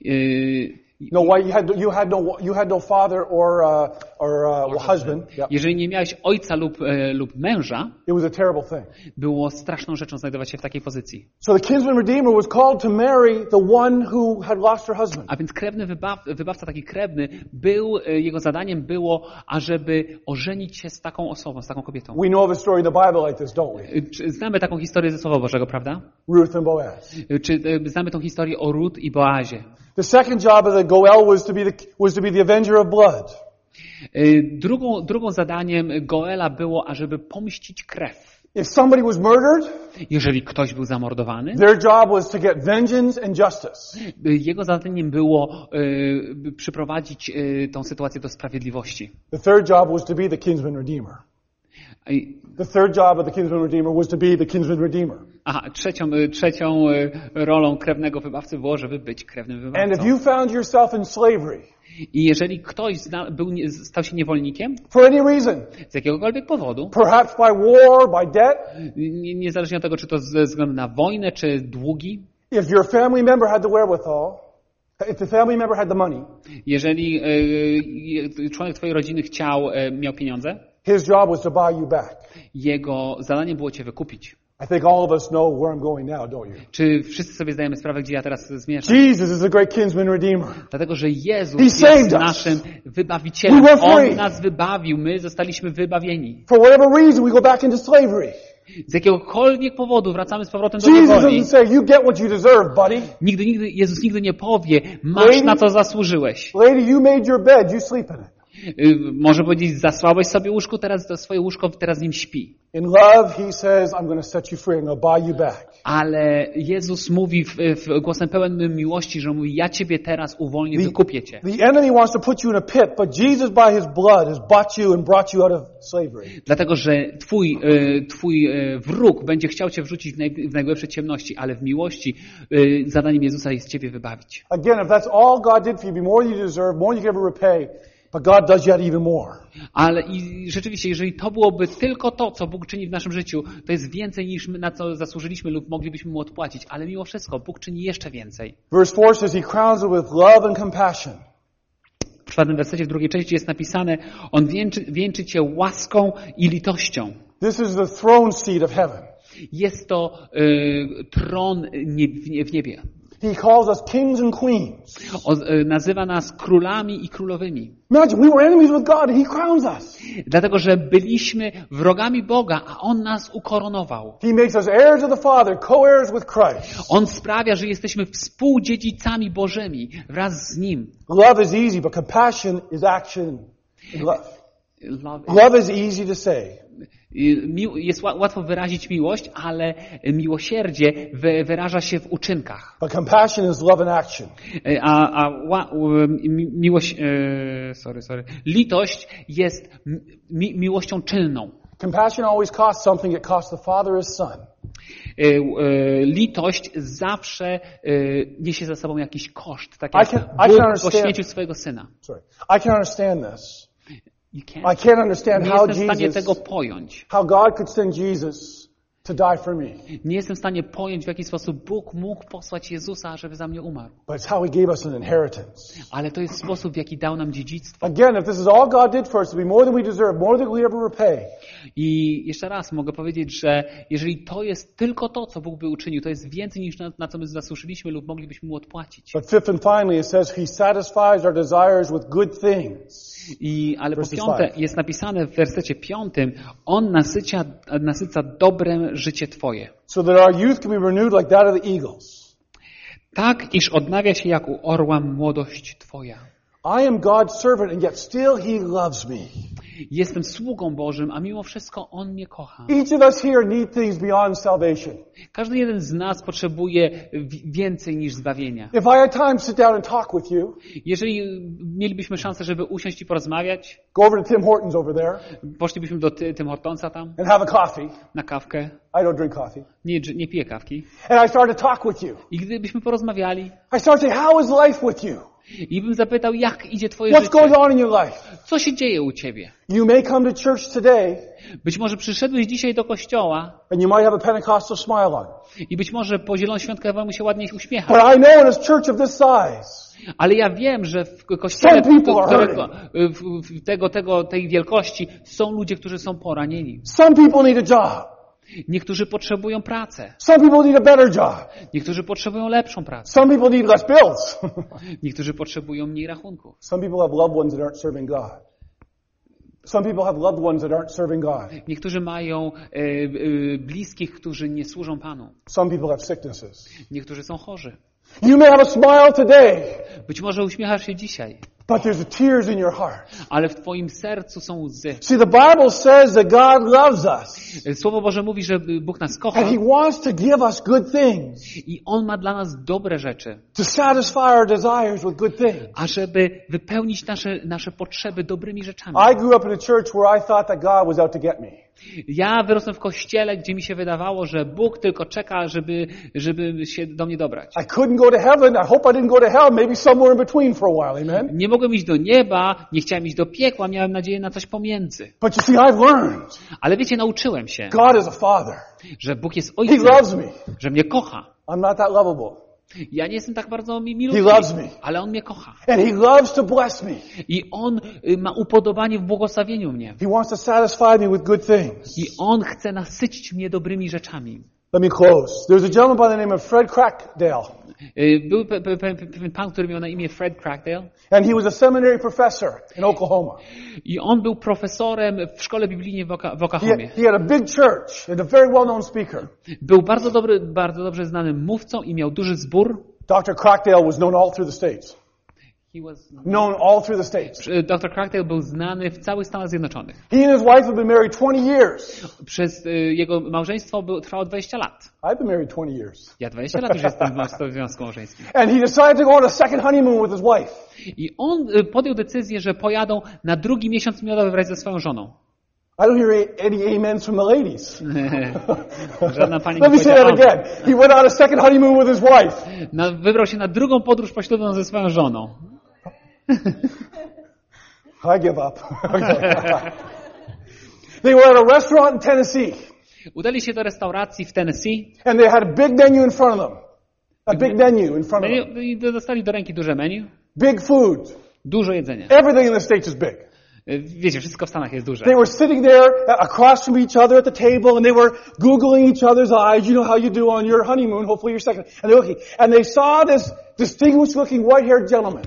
y, no wife, you had, you had no, you had no father or, uh, or, uh, husband. Yep. jeżeli nie miałeś ojca lub, y, lub męża, It was a terrible thing. było straszną rzeczą znajdować się w takiej pozycji. So the kinsman redeemer was called to marry the one who had lost her husband. A więc krewny wybaw, wybawca, taki krewny, był, y, jego zadaniem było, ażeby ożenić się z taką osobą, z taką kobietą. We know of a story in the Bible like this, don't we? Y, czy Znamy taką historię ze Słowa Bożego, prawda? Ruth and Boaz. Y, Czy y, znamy tą historię o Rut i Boazie? The second job of the Goel was to be the, was to be the avenger of blood. Y, Drugą, drugą zadaniem Goela było, ażeby pomścić krew. If somebody was murdered, Jeżeli ktoś był zamordowany, their job was to get vengeance and justice. y, jego zadaniem było y, przyprowadzić y, tą sytuację do sprawiedliwości. The third job was to be the kinsman redeemer. I- The third job of the kinsman redeemer was to be the kinsman redeemer. Aha, trzecią, y, trzecią y, rolą krewnego wybawcy było, żeby być krewnym And if wybawcą. you found yourself in slavery I jeżeli ktoś zna, był, nie- stał się niewolnikiem, for any reason, z jakiegokolwiek powodu, perhaps by war, by debt, nie- niezależnie od tego, czy to ze względu na wojnę, czy długi, if your family member had the wherewithal, if the family member had the money, jeżeli y, członek twojej rodziny chciał, y, miał pieniądze, his job was to buy you back. jego zadaniem było cię wykupić. I think all of us know where I'm going now, don't you? Czy wszyscy sobie zdajemy sprawę, gdzie ja teraz zmierzam? Jesus is the great kinsman redeemer. Dlatego, że Jezus He saved jest us. naszym wybawicielem. We were free. On nas wybawił, my zostaliśmy wybawieni. For whatever reason, we go back into slavery. Z jakiegokolwiek powodu wracamy z powrotem do Jesus niewoli. doesn't say, you get what you deserve, buddy. Nigdy, nigdy, Jezus nigdy nie powie, masz Lady- na co zasłużyłeś. Lady, you made your bed, you sleep in it. Y, Może powiedzieć, zasłałeś sobie łóżko, teraz to swoje łóżko, teraz w nim śpi. In love, he says, I'm going to set you free, I'm going to buy you back. Ale Jezus mówi w, w głosem pełnym miłości, że mówi, ja ciebie teraz uwolnię, The- wykupię cię. The enemy wants to put you in a pit, but Jesus by his blood has bought you and brought you out of slavery. Dlatego, że twój, y, twój y, wróg będzie chciał cię wrzucić w, naj, w najgłębsze ciemności, ale w miłości y, zadaniem Jezusa jest ciebie wybawić. Again, if that's all God did for you, be more than you deserve, more than you can ever repay, but God does yet even more. Ale i rzeczywiście, jeżeli to byłoby tylko to, co Bóg czyni w naszym życiu, to jest więcej niż my, na co zasłużyliśmy lub moglibyśmy Mu odpłacić. Ale mimo wszystko Bóg czyni jeszcze więcej. Verse four says he crowns it with love and compassion. W czwartym wersecie, w drugiej części jest napisane, On wieńczy, wieńczy cię łaską i litością. This is the throne seat of heaven. Jest to y, tron nie, w, w niebie. He calls us kings and queens. O, y, nazywa nas królami i królowymi. Imagine, we were enemies with God and he crowns us. Dlatego, że byliśmy wrogami Boga, a On nas ukoronował. He makes us heirs of the Father, co-heirs with Christ. On sprawia, że jesteśmy współdziedzicami Bożymi wraz z Nim. Love is easy, but compassion is action in love. Love- Love is easy to say. Mił- Jest ła- łatwo wyrazić miłość, ale miłosierdzie wy- wyraża się w uczynkach. But compassion is love in action. A, a ła- u- mi- miłość, e, sorry, sorry. Litość jest mi- miłością czynną. Compassion always costs something. It costs the Father His Son. E, e, Litość zawsze e, niesie za sobą jakiś koszt. Tak I jak can- I Bóg can understand- poświęcił swojego Syna. Sorry. I can understand this. You I can't- can't understand Nie how jestem w stanie Jesus, tego pojąć. how God could send Jesus to die for me. Nie jestem w stanie pojąć, w jaki sposób Bóg mógł posłać Jezusa, żeby za mnie umarł. But it's how He gave us an inheritance. Ale to jest sposób, w jaki dał nam dziedzictwo. Again, if this is all God did for us, to be more than we deserve, more than we ever repay. I jeszcze raz mogę powiedzieć, że jeżeli to jest tylko to, co Bóg by uczynił, to jest więcej niż na, na co my zasłużyliśmy lub moglibyśmy Mu odpłacić. But fifth and finally, it says He satisfies our desires with good things. I, ale po Verse piąte five. jest napisane w wersecie piątym, On nasycia, nasyca dobrem życie Twoje. So that our youth can be renewed like that of the eagles. Tak, iż odnawia się jak u orła młodość Twoja. I am God's servant and yet still He loves me. Jestem sługą Bożym, a mimo wszystko On mnie kocha. Each of us here need things beyond salvation. Każdy jeden z nas potrzebuje wi- więcej niż zbawienia. If I had time to sit down and talk with you, Jeżeli mielibyśmy szansę, żeby usiąść i porozmawiać, go over to Tim Hortons over there poszlibyśmy do ty, Tim Hortonsa tam and have a coffee. na kawkę. I don't drink coffee. Nie, nie piję kawki. And I start to talk with you. I gdybyśmy porozmawiali I start to say, how is life with you? i bym zapytał, jak idzie twoje What's going życie? on in your life? Co się dzieje u ciebie? You may come to church today Być może przyszedłeś dzisiaj do kościoła and you might have a Pentecostal smile on. i być może po zielonoświątkowemu się ładnie uśmiecha. But I know in a church of this size, Ale ja wiem, że w kościele Some people are którego, w, w tego, tego, tej wielkości są ludzie, którzy są poranieni. some people need a job. Niektórzy potrzebują pracę. Some people need a better job. Niektórzy potrzebują lepszą pracę. Some people need less bills. Niektórzy potrzebują mniej rachunków. Some people have loved ones that aren't serving God. Some people have loved ones that aren't serving God. Niektórzy mają e, e, bliskich, którzy nie służą Panu. Some people have sicknesses. Niektórzy są chorzy. You may have a smile today, Być może uśmiechasz się dzisiaj, but there's tears in your heart. ale w twoim sercu są łzy. See, the Bible says that God loves us Słowo Boże mówi, że Bóg nas kocha and He wants to give us good things, i On ma dla nas dobre rzeczy, to satisfy our desires with good things. ażeby wypełnić nasze, nasze potrzeby dobrymi rzeczami. I grew up in a church where I thought that God was out to get me. Ja wyrosłem w kościele, gdzie mi się wydawało, że Bóg tylko czeka, żeby, żeby się do mnie dobrać. I couldn't go to heaven. I hope I didn't go to hell. Maybe somewhere in between for a while. Amen? Nie mogłem iść do nieba, nie chciałem iść do piekła, miałem nadzieję na coś pomiędzy. But you see, I've learned Ale wiecie, nauczyłem się, God is a father. że Bóg jest He ojcem, loves me. że mnie kocha. I'm not that lovable. Ja nie jestem tak bardzo mi He milutki, loves me. ale On mnie kocha. And He loves to bless me. I On y, ma upodobanie w błogosławieniu mnie. He wants to satisfy me with good things. I On chce nasycić mnie dobrymi rzeczami. Let me close. There's a gentleman by the name of Fred Crackdale. Y, Był pe- pe- pe- pewien pan, który miał na imię Fred Crackdale. And he was a seminary professor in Oklahoma. I on był profesorem w szkole biblijnej w, Oka- w He Oklahomie. had, he had a big church and a very well-known speaker. Był bardzo dobry, bardzo dobrze znanym mówcą i miał duży zbór. Doctor Crackdale was known all through the States. He was, Known all through the States. doktor Crackdale był znany w całych Stanach Zjednoczonych. He and his wife have been married twenty years. Przez y, jego małżeństwo było, trwało dwadzieścia lat. I've been married twenty years. Ja dwadzieścia lat już jestem w związku małżeńskim. And he decided to go on a second honeymoon with his wife. I on y, podjął decyzję, że pojadą na drugi miesiąc miodowy wraz ze swoją żoną. I don't hear any amens from the ladies. Żadna pani Let nie me say that powiedziała. again. He went on a second honeymoon with his wife. Na, wybrał się na drugą podróż poślubną ze swoją żoną. I give up. They were at a restaurant in Tennessee. Udali się do restauracji w Tennessee. And they had a big menu in front of them. A big menu in front of them. Menu, i dostali do ręki duże menu. Big food. Dużo jedzenia. Everything in the States is big. Wiecie, wszystko w Stanach jest duże. They were sitting there across from each other at the table and they were Googling each other's eyes. You know how you do on your honeymoon, hopefully your second. And they're looking. And they saw this distinguished looking white-haired gentleman.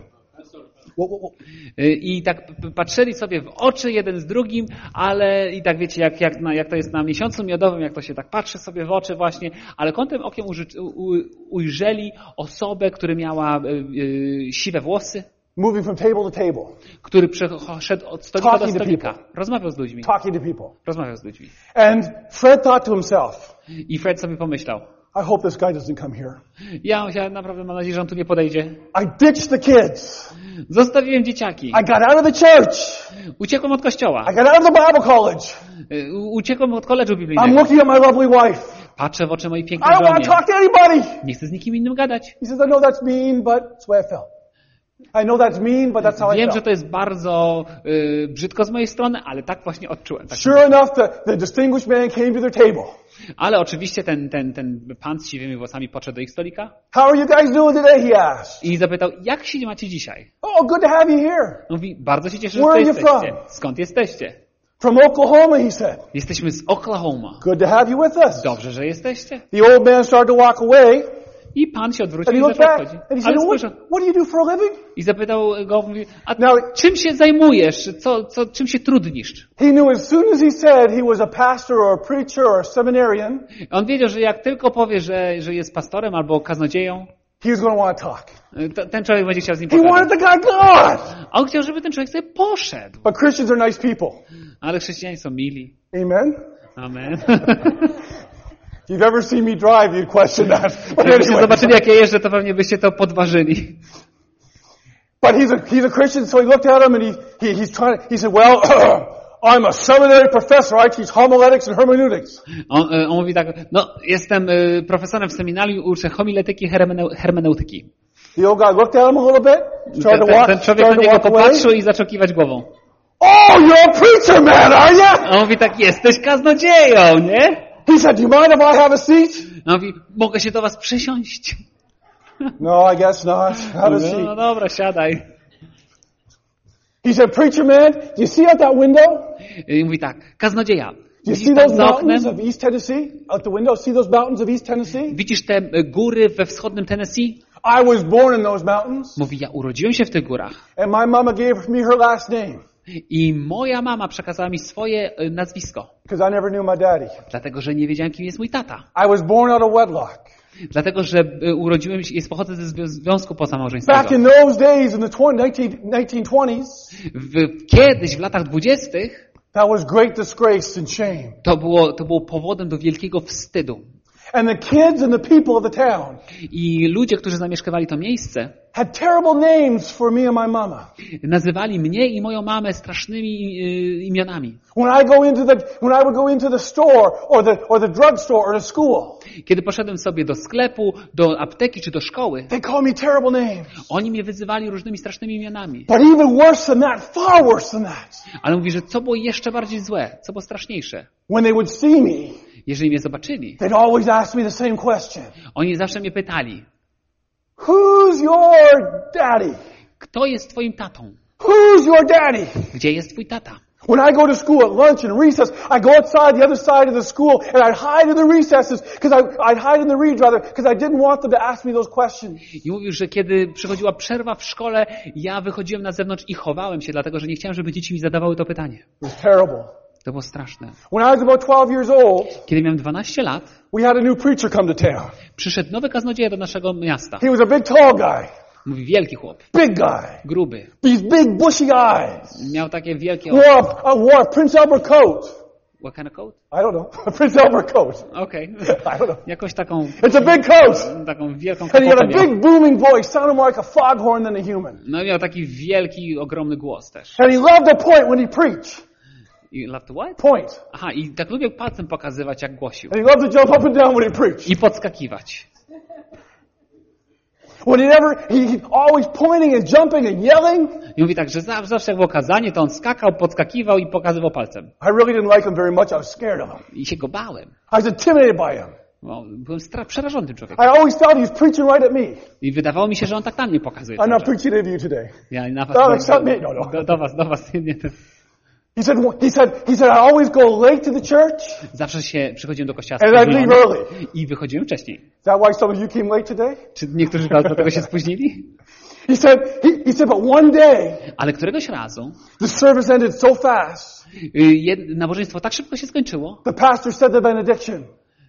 I tak p- patrzyli sobie w oczy jeden z drugim, ale i tak wiecie, jak, jak, na, jak to jest na miesiącu miodowym, jak to się tak patrzy sobie w oczy właśnie, ale kątem okiem uży, u, ujrzeli osobę, która miała y, y, siwe włosy, Moving from table to table. który przeszedł od stolika do Talking to stolika. people. Rozmawiał z ludźmi. Talking to people. Rozmawiał z ludźmi. And Fred thought to himself, I Fred sobie pomyślał, I hope this guy doesn't come here. ja, ja naprawdę mam nadzieję, że on tu nie podejdzie. I ditched the kids. Zostawiłem dzieciaki. I got out of the church. Uciekłem od kościoła. I got out of the Bible college. Y, Uciekłem od koledżu I'm biblijnego. looking at my lovely wife. Patrzę w oczy mojej I pięknej don't want żonie. to talk to anybody. Nie chcę z nikim innym gadać. He says, I know that's mean, but it's the way I felt. I know that's mean, but that's how I Wiem, że felt. to jest bardzo y, brzydko z mojej strony, ale tak właśnie odczułem. Tak Sure enough, the, the distinguished man came to their table. ale oczywiście ten, ten, ten pan z siwymi włosami podszedł do ich stolika How are you guys doing today? He asked. i zapytał, jak się macie dzisiaj? Oh, good to have you here. Mówi, bardzo się cieszę, że Where tu are you jesteście. from? Skąd jesteście? From Oklahoma, he said. Jesteśmy z Oklahoma. Good to have you with us. Dobrze, że jesteście. The old man started to walk away. I pan się And odwrócił he i looked zaczął back odchodzić. and he Ale said, what, spojrzał what do you do for a living? i zapytał go, mówi, a Now, czym się zajmujesz? Co, co, czym się trudnisz? he knew as soon as he said he was a pastor or a preacher or a seminarian, On wiedział, że jak tylko powie, że, że jest pastorem albo kaznodzieją, he was going to want to talk. to, ten człowiek będzie chciał z nim He wanted pogadać. the guy gone. A on chciał, żeby ten człowiek sobie poszedł. But Christians are nice people. Ale chrześcijanie są mili. Amen? Amen. If you've ever seen me drive, you'd question that. But Jakbyście anyway. zobaczyli, jak ja jeżdżę, to pewnie byście to podważyli. But he's a, he's a Christian, so he looked at him and he, he, he's trying to, he said, well, I'm a seminary professor. I teach homiletics and hermeneutics. On, on mówi tak, no jestem y, profesorem w seminarium, uczę homiletyki, hermeneu, hermeneutyki. The old guy looked at him a little bit, Ten, started to ten, walk, ten człowiek na started to niego walk away. popatrzył i zaczął kiwać głową. Oh, you're a preacher, man, are you? A on mówi tak, jesteś kaznodzieją, nie? He said, do you mind if I have a seat? A on mówi, mogę się do was przysiąść? No, I guess not. Have a No, seat. no dobra, siadaj. He said, preacher man, do you see out that window? I mówi tak, kaznodzieja, Do you widzisz see tam those za oknem? mountains of East Tennessee? Out the window, see those mountains of East Tennessee? Widzisz te y, góry we wschodnim Tennessee? I was born in those mountains, Mówi, ja urodziłem się w tych górach. and my mama gave me her last name, I moja mama przekazała mi swoje y, nazwisko, because I never knew my daddy. dlatego że nie wiedziałem, kim jest mój tata. I was born out of wedlock. Dlatego, że y, urodziłem się, jest pochodzę ze zwią- związku Back pozamałżeńskiego. in those days, in the nineteen twenties, W, kiedyś, w latach dwudziestych, that was great disgrace and shame. to było, to było powodem do wielkiego wstydu. And the kids and the people of the town I ludzie, którzy zamieszkiwali to miejsce, had terrible names for me and my mama. nazywali mnie i moją mamę strasznymi y, imionami. When I go into the, when I would go into the store or the, or the drugstore or the school, Kiedy poszedłem sobie do sklepu, do apteki czy do szkoły, they called me terrible names. oni mnie wyzywali różnymi strasznymi imionami. But even worse than that, far worse than that, Ale mówi, że co było jeszcze bardziej złe, co było straszniejsze. when they would see me, Jeżeli mnie zobaczyli, they'd always ask me the same question. oni zawsze mnie pytali, Who's your daddy? Kto jest twoim tatą? Who's your daddy? Gdzie jest twój tata? When I go to school at lunch and recess, I go outside the other side of the school and I'd hide in the recesses because I'd hide in the reeds rather because I didn't want them to ask me those questions. I mówił, że kiedy przychodziła przerwa w szkole, ja wychodziłem na zewnątrz i chowałem się, dlatego że nie chciałem, żeby dzieci mi zadawały to pytanie. It was terrible. To było straszne. When I was about twelve years old, Kiedy miałem dwanaście lat, we had a new preacher come to town. przyszedł nowy kaznodzieja do naszego miasta. He was a big tall guy. Mówi, wielki chłop, Big guy. gruby. These big bushy eyes. Miał takie wielkie oczy. Wore a, wore a Prince Albert coat. What kind of coat? I don't know. A Prince Albert coat. Okej. I don't know. Jakąś taką, It's a big coat. taką wielką And he had kapotę a miał. big booming voice, sounded more like a foghorn than a human. No i miał taki wielki, ogromny głos też. And he loved to point when he preached. You love to what? Point. Aha, i tak lubił palcem pokazywać, jak głosił. And he loved to jump up and down when he preached. I podskakiwać. When he never, he, he always pointing and jumping and yelling. I mówi tak, że zawsze, zawsze jak było kazanie, to on skakał, podskakiwał i pokazywał palcem. I really didn't like him very much. I was scared of him. I się go bałem. I was intimidated by him. No, byłem stra- przerażony tym człowiekiem. I always thought he was preaching right at me. I wydawało mi się, że on tak na mnie pokazuje. I'm not cały czas. preaching to you today. Ja na was, No, do, except me. No, no. do, do was, do was. Nie, nie. He said, he said, he said, I always go late to the church Zawsze się przychodziłem do kościoła and I'd leave spóźniony early. i wychodziłem wcześniej. Is that why some of you came late today? Czy niektórzy z was do tego się spóźnili? He said, he, he said, but one day Ale któregoś razu the service ended so fast. y, jed- nabożeństwo tak szybko się skończyło. The pastor said the benediction,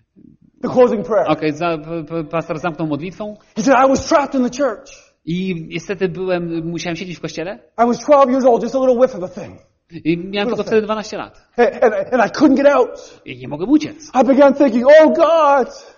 the closing prayer. Okej, za, p- p- pastor zamknął modlitwą He said, I was trapped in the church. i niestety byłem, musiałem siedzieć w kościele I was twelve years old, just a little whiff of a thing. i miałem tylko wtedy dwanaście lat. And, and, and I couldn't get out. I nie mogłem uciec. I began thinking, oh God,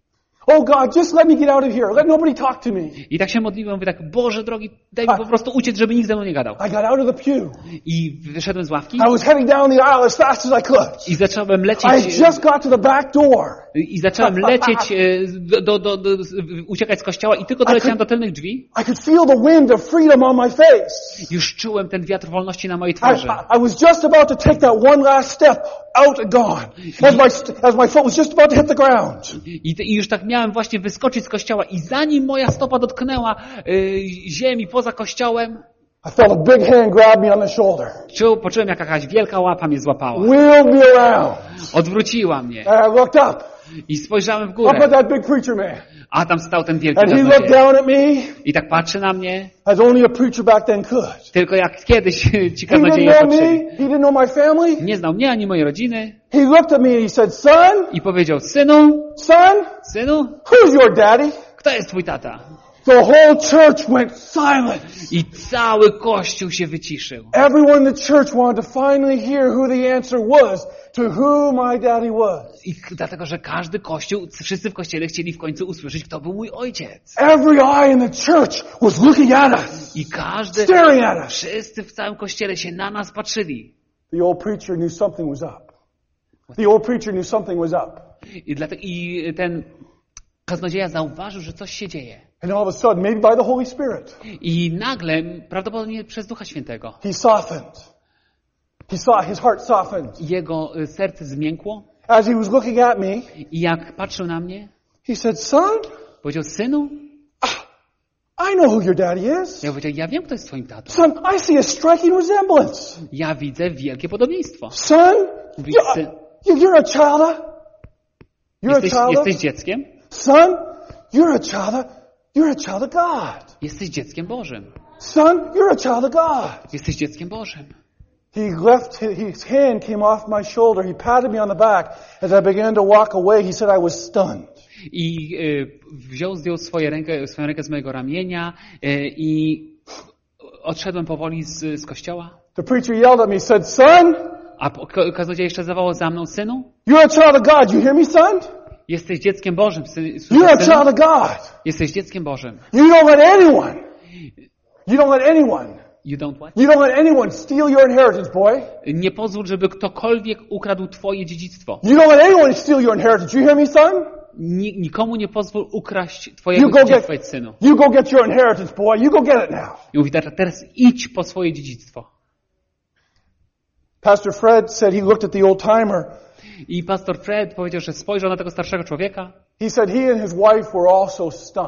oh God, just let me get out of here. Let nobody talk to me. I tak się modliłem, mówię tak, Boże drogi, daj mi po prostu uciec, żeby nikt ze mną nie gadał. I got out of the pew. I wyszedłem z ławki I was heading down the aisle as fast as I could. i zacząłem I lecieć, had just got to the back door. i zacząłem lecieć, e, do, do, do, do, uciekać z kościoła i tylko doleciałem do tylnych drzwi. I could feel the wind of freedom on my face. Już czułem ten wiatr wolności na mojej I, twarzy. I, I was just about to take that one last step out and gone. As my, st- as my foot was just about to hit the ground. I, I już tak miałem właśnie wyskoczyć z kościoła i zanim moja stopa dotknęła y, ziemi poza kościołem, I felt a big hand grab me on the shoulder. czuł, poczułem jak jakaś wielka łapa mnie złapała. Wheeled me around. Odwróciła mnie And I looked up. i spojrzałem w Up at górę, that big preacher man. a tam stał ten wielki And he looked kaznodzieja. down at me I tak patrzy na mnie, as only a preacher back then could. tylko jak kiedyś ci He didn't kaznodzieje know patrzyli. me. He didn't know my family. Nie znał mnie ani mojej rodziny He looked at me and he said, son, i powiedział, synu, son, synu, who's your daddy? kto jest twój tata? The whole church went silent. I cały kościół się wyciszył. Everyone in the church wanted to finally hear who the answer was to who my daddy was. I dlatego, że każdy kościół, wszyscy w kościele chcieli w końcu usłyszeć, kto był mój ojciec. Every eye in the church was looking at us, I każdy, staring at us. wszyscy w całym kościele się na nas patrzyli. The old preacher knew something was up. The old preacher knew something was up. I, dlatego, i ten kaznodzieja zauważył, że coś się dzieje. And all of a sudden, maybe by the Holy Spirit, I nagle, prawdopodobnie przez Ducha Świętego, he softened. He saw his heart softened. jego y, serce zmiękło As he was looking at me, i jak patrzył na mnie, he said, son, powiedział, synu, I know who your daddy is. ja powiedział, ja wiem, kto jest twoim tatą. Son, I see a striking resemblance. Ja widzę wielkie podobieństwo. Son, Mówi, you're, syn, you- you're a child of, you're a jesteś, child of, jesteś dzieckiem? son, you're a child of, you're a child of God. Jesteś dzieckiem Bożym. Son, you're a child of God. Jesteś dzieckiem Bożym. He left, his hand came off my shoulder. He patted me on the back. As I began to walk away, he said I was stunned. I y, wziął, zdjął swoje rękę, swoją rękę z mojego ramienia y, i odszedłem powoli z, z kościoła. The preacher yelled at me, said, son, A po- ka- kaznodzieja jeszcze zawołał za mną, synu, you're a child of God. You hear me, son? jesteś dzieckiem Bożym. Sy, You're słyszysz, a synu? child of God. Jesteś dzieckiem Bożym. You don't let anyone, you don't let anyone, You don't what? you don't let anyone steal your inheritance, boy. Nie pozwól, żeby ktokolwiek ukradł twoje dziedzictwo. You don't let anyone steal your inheritance. You hear me, son? Ni, nikomu nie pozwól ukraść twojego You go dziedzictwa, get, synu. you go get your inheritance, boy. You go get it now. I mówi, teraz, teraz idź po swoje dziedzictwo. Pastor Fred said he looked at the old timer. I pastor Fred powiedział, że spojrzał na tego starszego człowieka He said he and his wife were also stunned.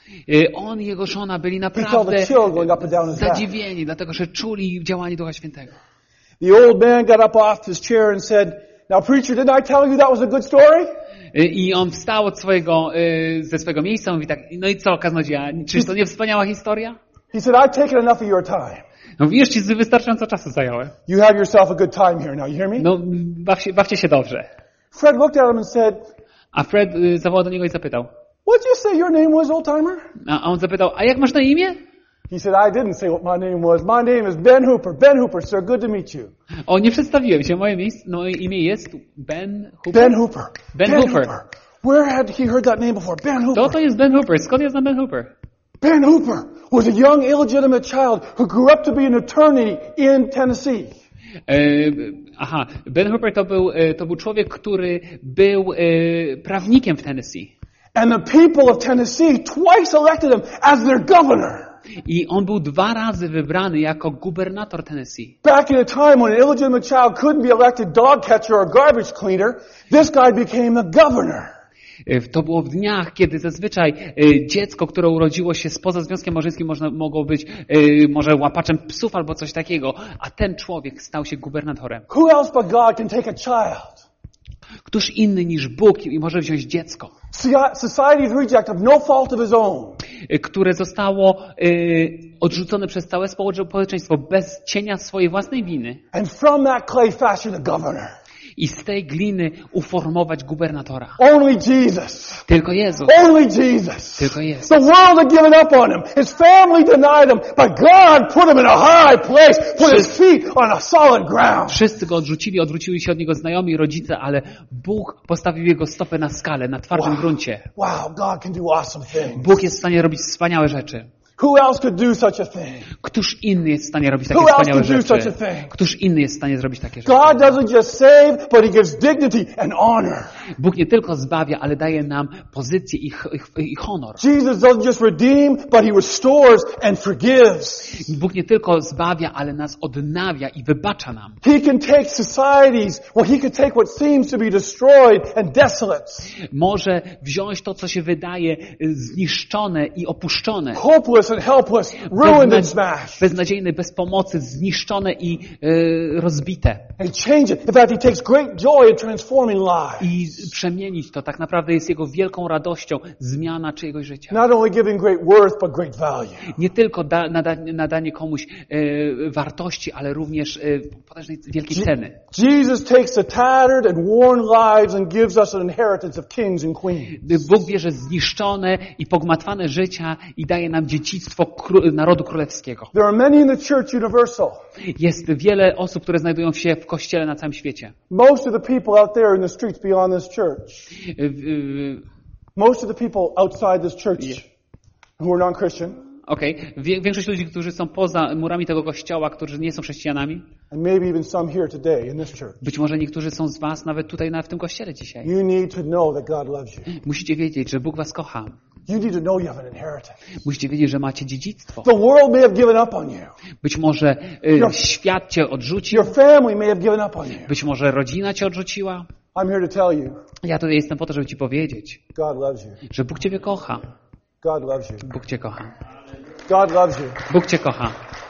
Y, On i jego żona byli He felt naprawdę a chill going up and down his back. zadziwieni, dlatego że czuli działanie Ducha Świętego. The old man got up off his chair and said, "Now preacher, didn't I tell you that was a good story?" Y, I on wstał od swojego, y, ze swojego miejsca i mówi tak, no i co, kaznodzieja, czyż to nie wspaniała historia? He said, "I've taken enough of your time. No wiesz, ci wystarczająco czasu zająłem. You have yourself a good time here now. You hear me?" No, baw się, bawcie się dobrze. Fred looked at him and said, A Fred y, zawołał do niego i zapytał. "What did you say your name was, old timer?" A on zapytał, a jak masz na imię? He said, "I didn't say what my name was. My name is Ben Hooper. Ben Hooper, sir. Good to meet you." O, nie przedstawiłem się. Moje, miejsce, no, moje imię jest Ben Hooper. Ben Hooper. Ben Hooper. Where had he heard that name before? Ben Hooper. To to jest Ben Hooper. Skąd ja znam Ben Hooper? Ben Hooper was a young, illegitimate child who grew up to be an attorney in Tennessee. E, aha, Ben Hooper to był, e, to był człowiek, który był e, prawnikiem w Tennessee. And the people of Tennessee twice elected him as their governor. I on był dwa razy wybrany jako gubernator Tennessee. Back in a time when an illegitimate child couldn't be elected dog catcher or garbage cleaner, this guy became the governor. E, To było w dniach, kiedy zazwyczaj e, dziecko, które urodziło się spoza związkiem małżeńskim, można, mogło być e, może łapaczem psów albo coś takiego, a ten człowiek stał się gubernatorem. Who else but God can take a child? Któż inny niż Bóg i może wziąć dziecko, Society's reject of no fault of his own. e, które zostało e, odrzucone przez całe społeczeństwo bez cienia swojej własnej winy And from that clay fashion a governor. i z tej gliny uformować gubernatora. Only Jesus. Tylko Jezus. Only Jesus. Tylko Jezus. The world had given up on him. His family denied him, but God put him in a high place, put his feet on a solid ground. Wszyscy go odrzucili, odwrócili się od niego znajomi i rodzice, ale Bóg postawił jego stopę na skalę, na twardym gruncie. Wow, God can do awesome things. Bóg jest w stanie robić wspaniałe rzeczy. Who else could do such a thing? Któż inny jest w stanie robić takie Who else wspaniałe could do rzeczy? such a thing? Któż inny jest w stanie zrobić takie rzeczy? God doesn't just save, but he gives dignity and honor. Bóg nie tylko zbawia, ale daje nam pozycję i, i, i honor. Jesus doesn't just redeem, but he restores and forgives. Bóg nie tylko zbawia, ale nas odnawia i wybacza nam. He can take societies, well, he can take what seems to be destroyed and desolate, Może wziąć to, co się wydaje zniszczone i opuszczone. hopeless and helpless, ruined and Bezna- smashed, beznadziejne, bez pomocy, zniszczone i e, rozbite. and change it. In fact, he takes great joy in transforming lives. I przemienić to tak naprawdę jest Jego wielką radością, zmiana czyjegoś życia. Not only giving great worth, but great value. Nie tylko da, nada, nadanie komuś e, wartości, ale również e, potężnej, wielkiej ceny. Jesus takes the tattered and worn lives and gives us an inheritance of kings and queens. Bóg bierze zniszczone i pogmatwane życia i daje nam dziedzictwo kró- narodu królewskiego. There are many in the church universal. Jest wiele osób, które znajdują się w kościele na całym świecie. Most of the people out there in the streets beyond this church, E, w- most of the people outside this church who are non-Christian, Okej, Wie- większość ludzi, którzy są poza murami tego kościoła, którzy nie są chrześcijanami, and maybe even some here today in this church, być może niektórzy są z was nawet tutaj na, w tym kościele dzisiaj. you need to know that God loves you. Musicie wiedzieć, że Bóg was kocha. You need to know you have an inheritance. Musicie wiedzieć, że macie dziedzictwo. The world may have given up on you. Być może y, świat cię odrzucił, Your family may have given up on you. być może rodzina cię odrzuciła. I'm here to tell you, Ja tutaj jestem po to, żeby ci powiedzieć, God loves you. że Bóg ciebie kocha. God loves you. Bóg cię kocha. God loves you. Bóg cię kocha.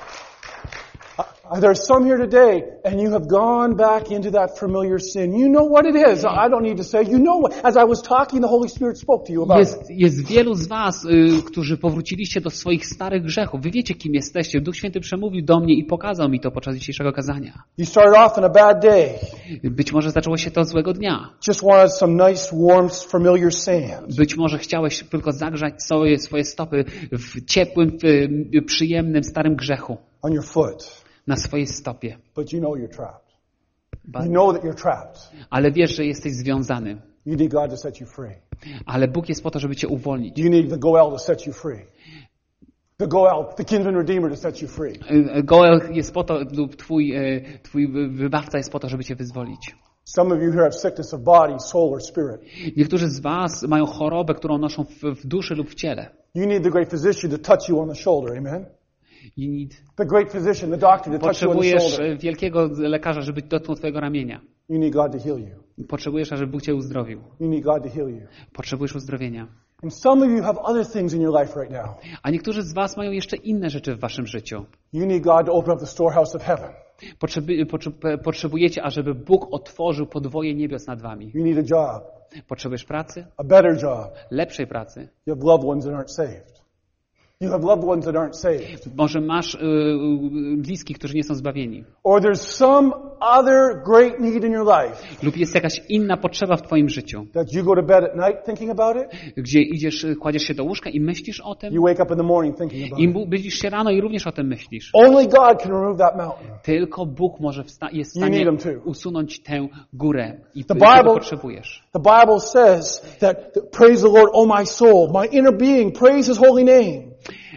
Uh, There's some here today, and you have gone back into that familiar sin. You know what it is. I don't need to say. You know what. As I was talking, the Holy Spirit spoke to you about it. Jest, jest wielu z was, y, którzy powróciliście do swoich starych grzechów. Wy wiecie, kim jesteście. Duch Święty przemówił do mnie i pokazał mi to podczas dzisiejszego kazania. You started off on a bad day. Być może zaczęło się to złego dnia. Just wanted some nice, warm, familiar sand. Być może chciałeś tylko zagrzać swoje, swoje stopy w ciepłym, w, przyjemnym, starym grzechu. On your foot. Na swojej stopie. But you know you're trapped. Ba- You know that you're trapped. Ale wiesz, że jesteś związany. You need God to set you free. Ale Bóg jest po to, żeby cię uwolnić. You need the Goel to set you free. The Goel, the kinsman redeemer to set you free. Y, Goel jest po to, lub twój, y, twój wybawca jest po to, żeby cię wyzwolić. Some of you here have sickness of body, soul, or spirit. Niektórzy z was mają chorobę, którą noszą w, w duszy lub w ciele. You need the great physician to touch you on the shoulder. Amen? You need... The great physician, the doctor to touch you on the Potrzebujesz shoulder. wielkiego lekarza, żeby dotknął twojego ramienia. You need God to heal you. Potrzebujesz, żeby Bóg cię uzdrowił. You need God to heal you. Potrzebujesz uzdrowienia. And some of you have other things in your life right now. A niektórzy z was mają jeszcze inne rzeczy w waszym życiu. You need God to open up the storehouse of heaven. Potrzeby, potrzeb, potrzebujecie, ażeby Bóg otworzył podwoje niebios nad wami. You need a job, Potrzebujesz pracy? a better job. Lepszej pracy. You have loved ones that aren't saved. You have loved ones that aren't saved. Może masz y, y, bliskich, którzy nie są zbawieni. Or there's some other great need in your life Lub jest jakaś inna potrzeba w twoim życiu, that you go to bed at night thinking about it. gdzie idziesz, y, kładziesz się do łóżka i myślisz o tym. You wake up in the morning thinking about I it. bu- budzisz się rano i również o tym myślisz. Only God can remove that mountain. Tylko Bóg może wsta- jest w You need stanie him too. usunąć tę górę. I The ty tego Bible- potrzebujesz. The Bible says that, that praise the Lord, oh my soul, my inner being, praise His holy name.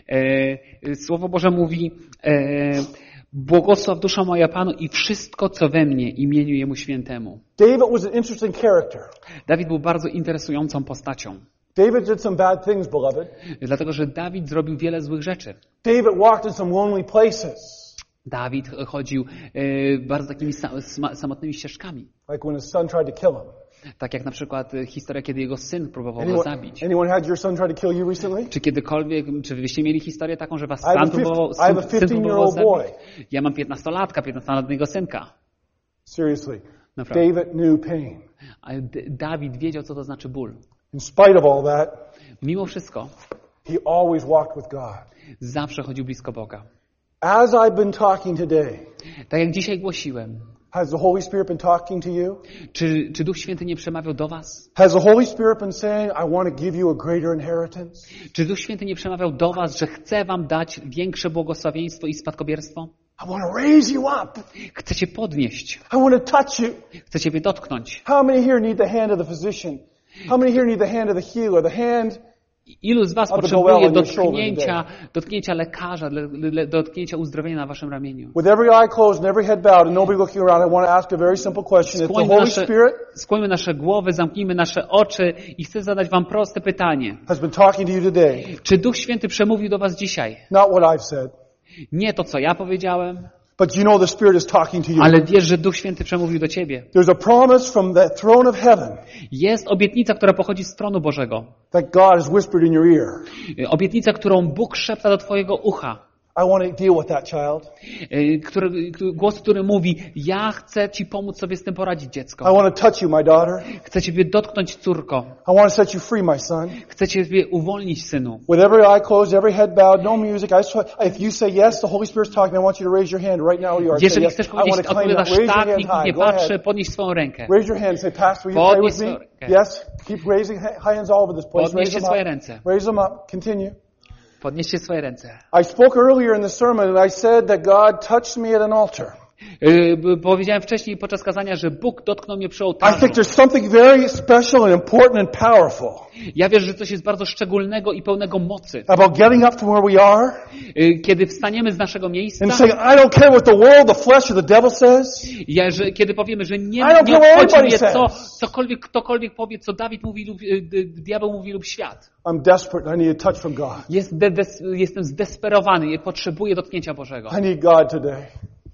E, Słowo Boże mówi, e, błogosław dusza moja Panu i wszystko, co we mnie, imieniu Jemu świętemu. David was an interesting character. Dawid był bardzo interesującą postacią, David did some bad things, beloved. dlatego że Dawid zrobił wiele złych rzeczy. David walked in some lonely places, Dawid chodził e, bardzo takimi sa- sma- samotnymi ścieżkami. like when his son tried to kill him. Tak jak na przykład e, historia, kiedy jego syn próbował go Anyone, zabić. anyone had your son try to kill you recently? Czy kiedykolwiek, czy wyście mieli historię taką, że was I have sam a próbował, fif- I have a syn, syn próbował fifteen-year-old zabić? boy. Ja mam piętnastolatka, piętnastoletniego synka. Seriously. Naprawdę. David knew pain. Ale D- Dawid wiedział, co to znaczy ból. In spite of all that, Mimo wszystko, he always walked with God. zawsze chodził blisko Boga. As I've been talking today, Tak jak dzisiaj głosiłem, has the Holy Spirit been talking to you? czy, czy Duch Święty nie przemawiał do was? Has the Holy Spirit been saying, I want to give you a greater inheritance? Czy Duch Święty nie przemawiał do was, że chce wam dać większe błogosławieństwo i spadkobierstwo? I want to raise you up. Chce cię podnieść. I want to touch you. Chce ciebie dotknąć. How many here need the hand of the physician? How many here need the hand of the healer? The hand Ilu z was Of the potrzebuje dwell on your shoulder dotknięcia, dotknięcia lekarza, le- le- dotknięcia uzdrowienia na waszym ramieniu? with every eye closed and every head bowed and nobody looking around, I want to ask a very simple question. If the Skłońmy Holy nasze, Spirit skłońmy nasze głowy, zamknijmy nasze oczy i chcę zadać wam proste pytanie. has been talking to you today, Czy Duch Święty przemówił do was dzisiaj? not what I've said, Nie to, co ja powiedziałem, but you know the Spirit is talking to you. ale wiesz, że Duch Święty przemówił do ciebie. There's a promise from the throne of heaven Jest obietnica, która pochodzi z tronu Bożego. that God has whispered in your ear. Obietnica, którą Bóg szepta do twojego ucha. I want to deal with that child. Y, Który, który- głos, który mówi, ja chcę ci pomóc sobie z tym poradzić, I dziecko. want to touch you, my daughter. Chcę ciebie dotknąć, córko. I want to set you free, my son. Chcę ciebie uwolnić, synu. With every eye closed, every head bowed, no music. I just, if you say yes, the Holy Spirit's talking. I want you to raise your hand right now. You are. Say Jeżeli yes. chcesz I want powiedzieć, to claim that. odpowiadasz Raise your tak, hand nikt high. nie Go patrzy, ahead. podnieś swoją rękę. Raise your hand. Say, Pastor, will you pray Podnieś with me? swoją rękę. Yes. Keep raising ha- hands all over this place. Raise Podnieście them swoje up. ręce. Raise them up. Continue. Podnieście swoje ręce. I spoke earlier in the sermon and I said that God touched me at an altar. Yy, b- powiedziałem wcześniej podczas kazania, że Bóg dotknął mnie przy I ołtarzu. think there's something very special and important and powerful Ja wierzę, że coś jest bardzo szczególnego i pełnego mocy. about getting up from where we are Yy, Kiedy wstaniemy z naszego miejsca, and saying, I don't care what the world, the flesh, or the devil says. ja, że, kiedy powiemy, że nie, I don't nie care what obchodzi mnie, anybody co says. cokolwiek, ktokolwiek powie, co Dawid mówi lub yy, d- diabeł mówi lub świat. I'm desperate and I need a touch from God. Jest de- des, jestem zdesperowany i potrzebuję dotknięcia Bożego. I need God today.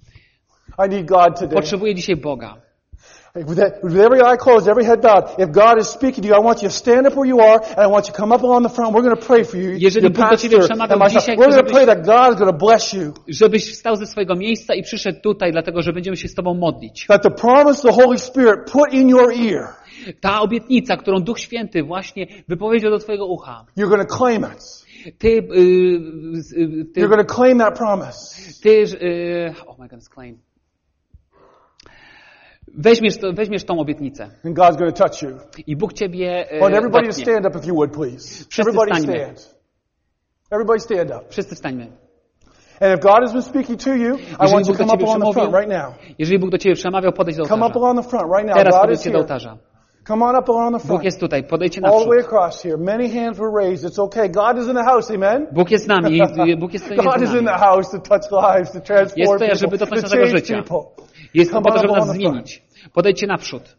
I need God today. Potrzebuję dzisiaj Boga. With, that, with every eye closed, every head bowed, if God is speaking to you, I want you to stand up where you are, and I want you to come up along the front. We're going to pray for you, Jeżeli your Bóg do ciebie pastor, przemawiał and myself. dzisiaj, We're going to żebyś- pray that God is going to bless you. Żebyś wstał ze swojego miejsca i przyszedł tutaj, dlatego że będziemy się z Tobą modlić. That the promise the Holy Spirit put in your ear, Ta obietnica, którą Duch Święty właśnie wypowiedział do Twojego ucha. you're going to claim it. Ty, yy, yy, ty, You're going to claim that promise. ty, yy, oh my goodness, claim. Weźmiesz, to, weźmiesz tą obietnicę And God's going to touch you. i Bóg Ciebie I want yy, everybody to dotknie. stand up if you would, please. Wszyscy Everybody wstańmy. stand. Everybody stand up. Wszyscy wstańmy. And if God has been speaking to you, I want you to come up along the front right now. Jeżeli Bóg do Ciebie przemawiał, podejdź do Come up ołtarza. along the front right now. Teraz God is podejdźcie do here. ołtarza. Come on up along the Bóg front. jest tutaj, podejdźcie All the way naprzód. across here. Many hands were raised. It's okay. God is in the house. Amen. Bóg jest z nami. Bóg jest, jest God z is in nami. the house to touch lives, to Jest transform tutaj, żeby people, dotknąć to naszego change życia. people. Jest Come po to, on żeby up nas along the front. zmienić. Podejdźcie naprzód.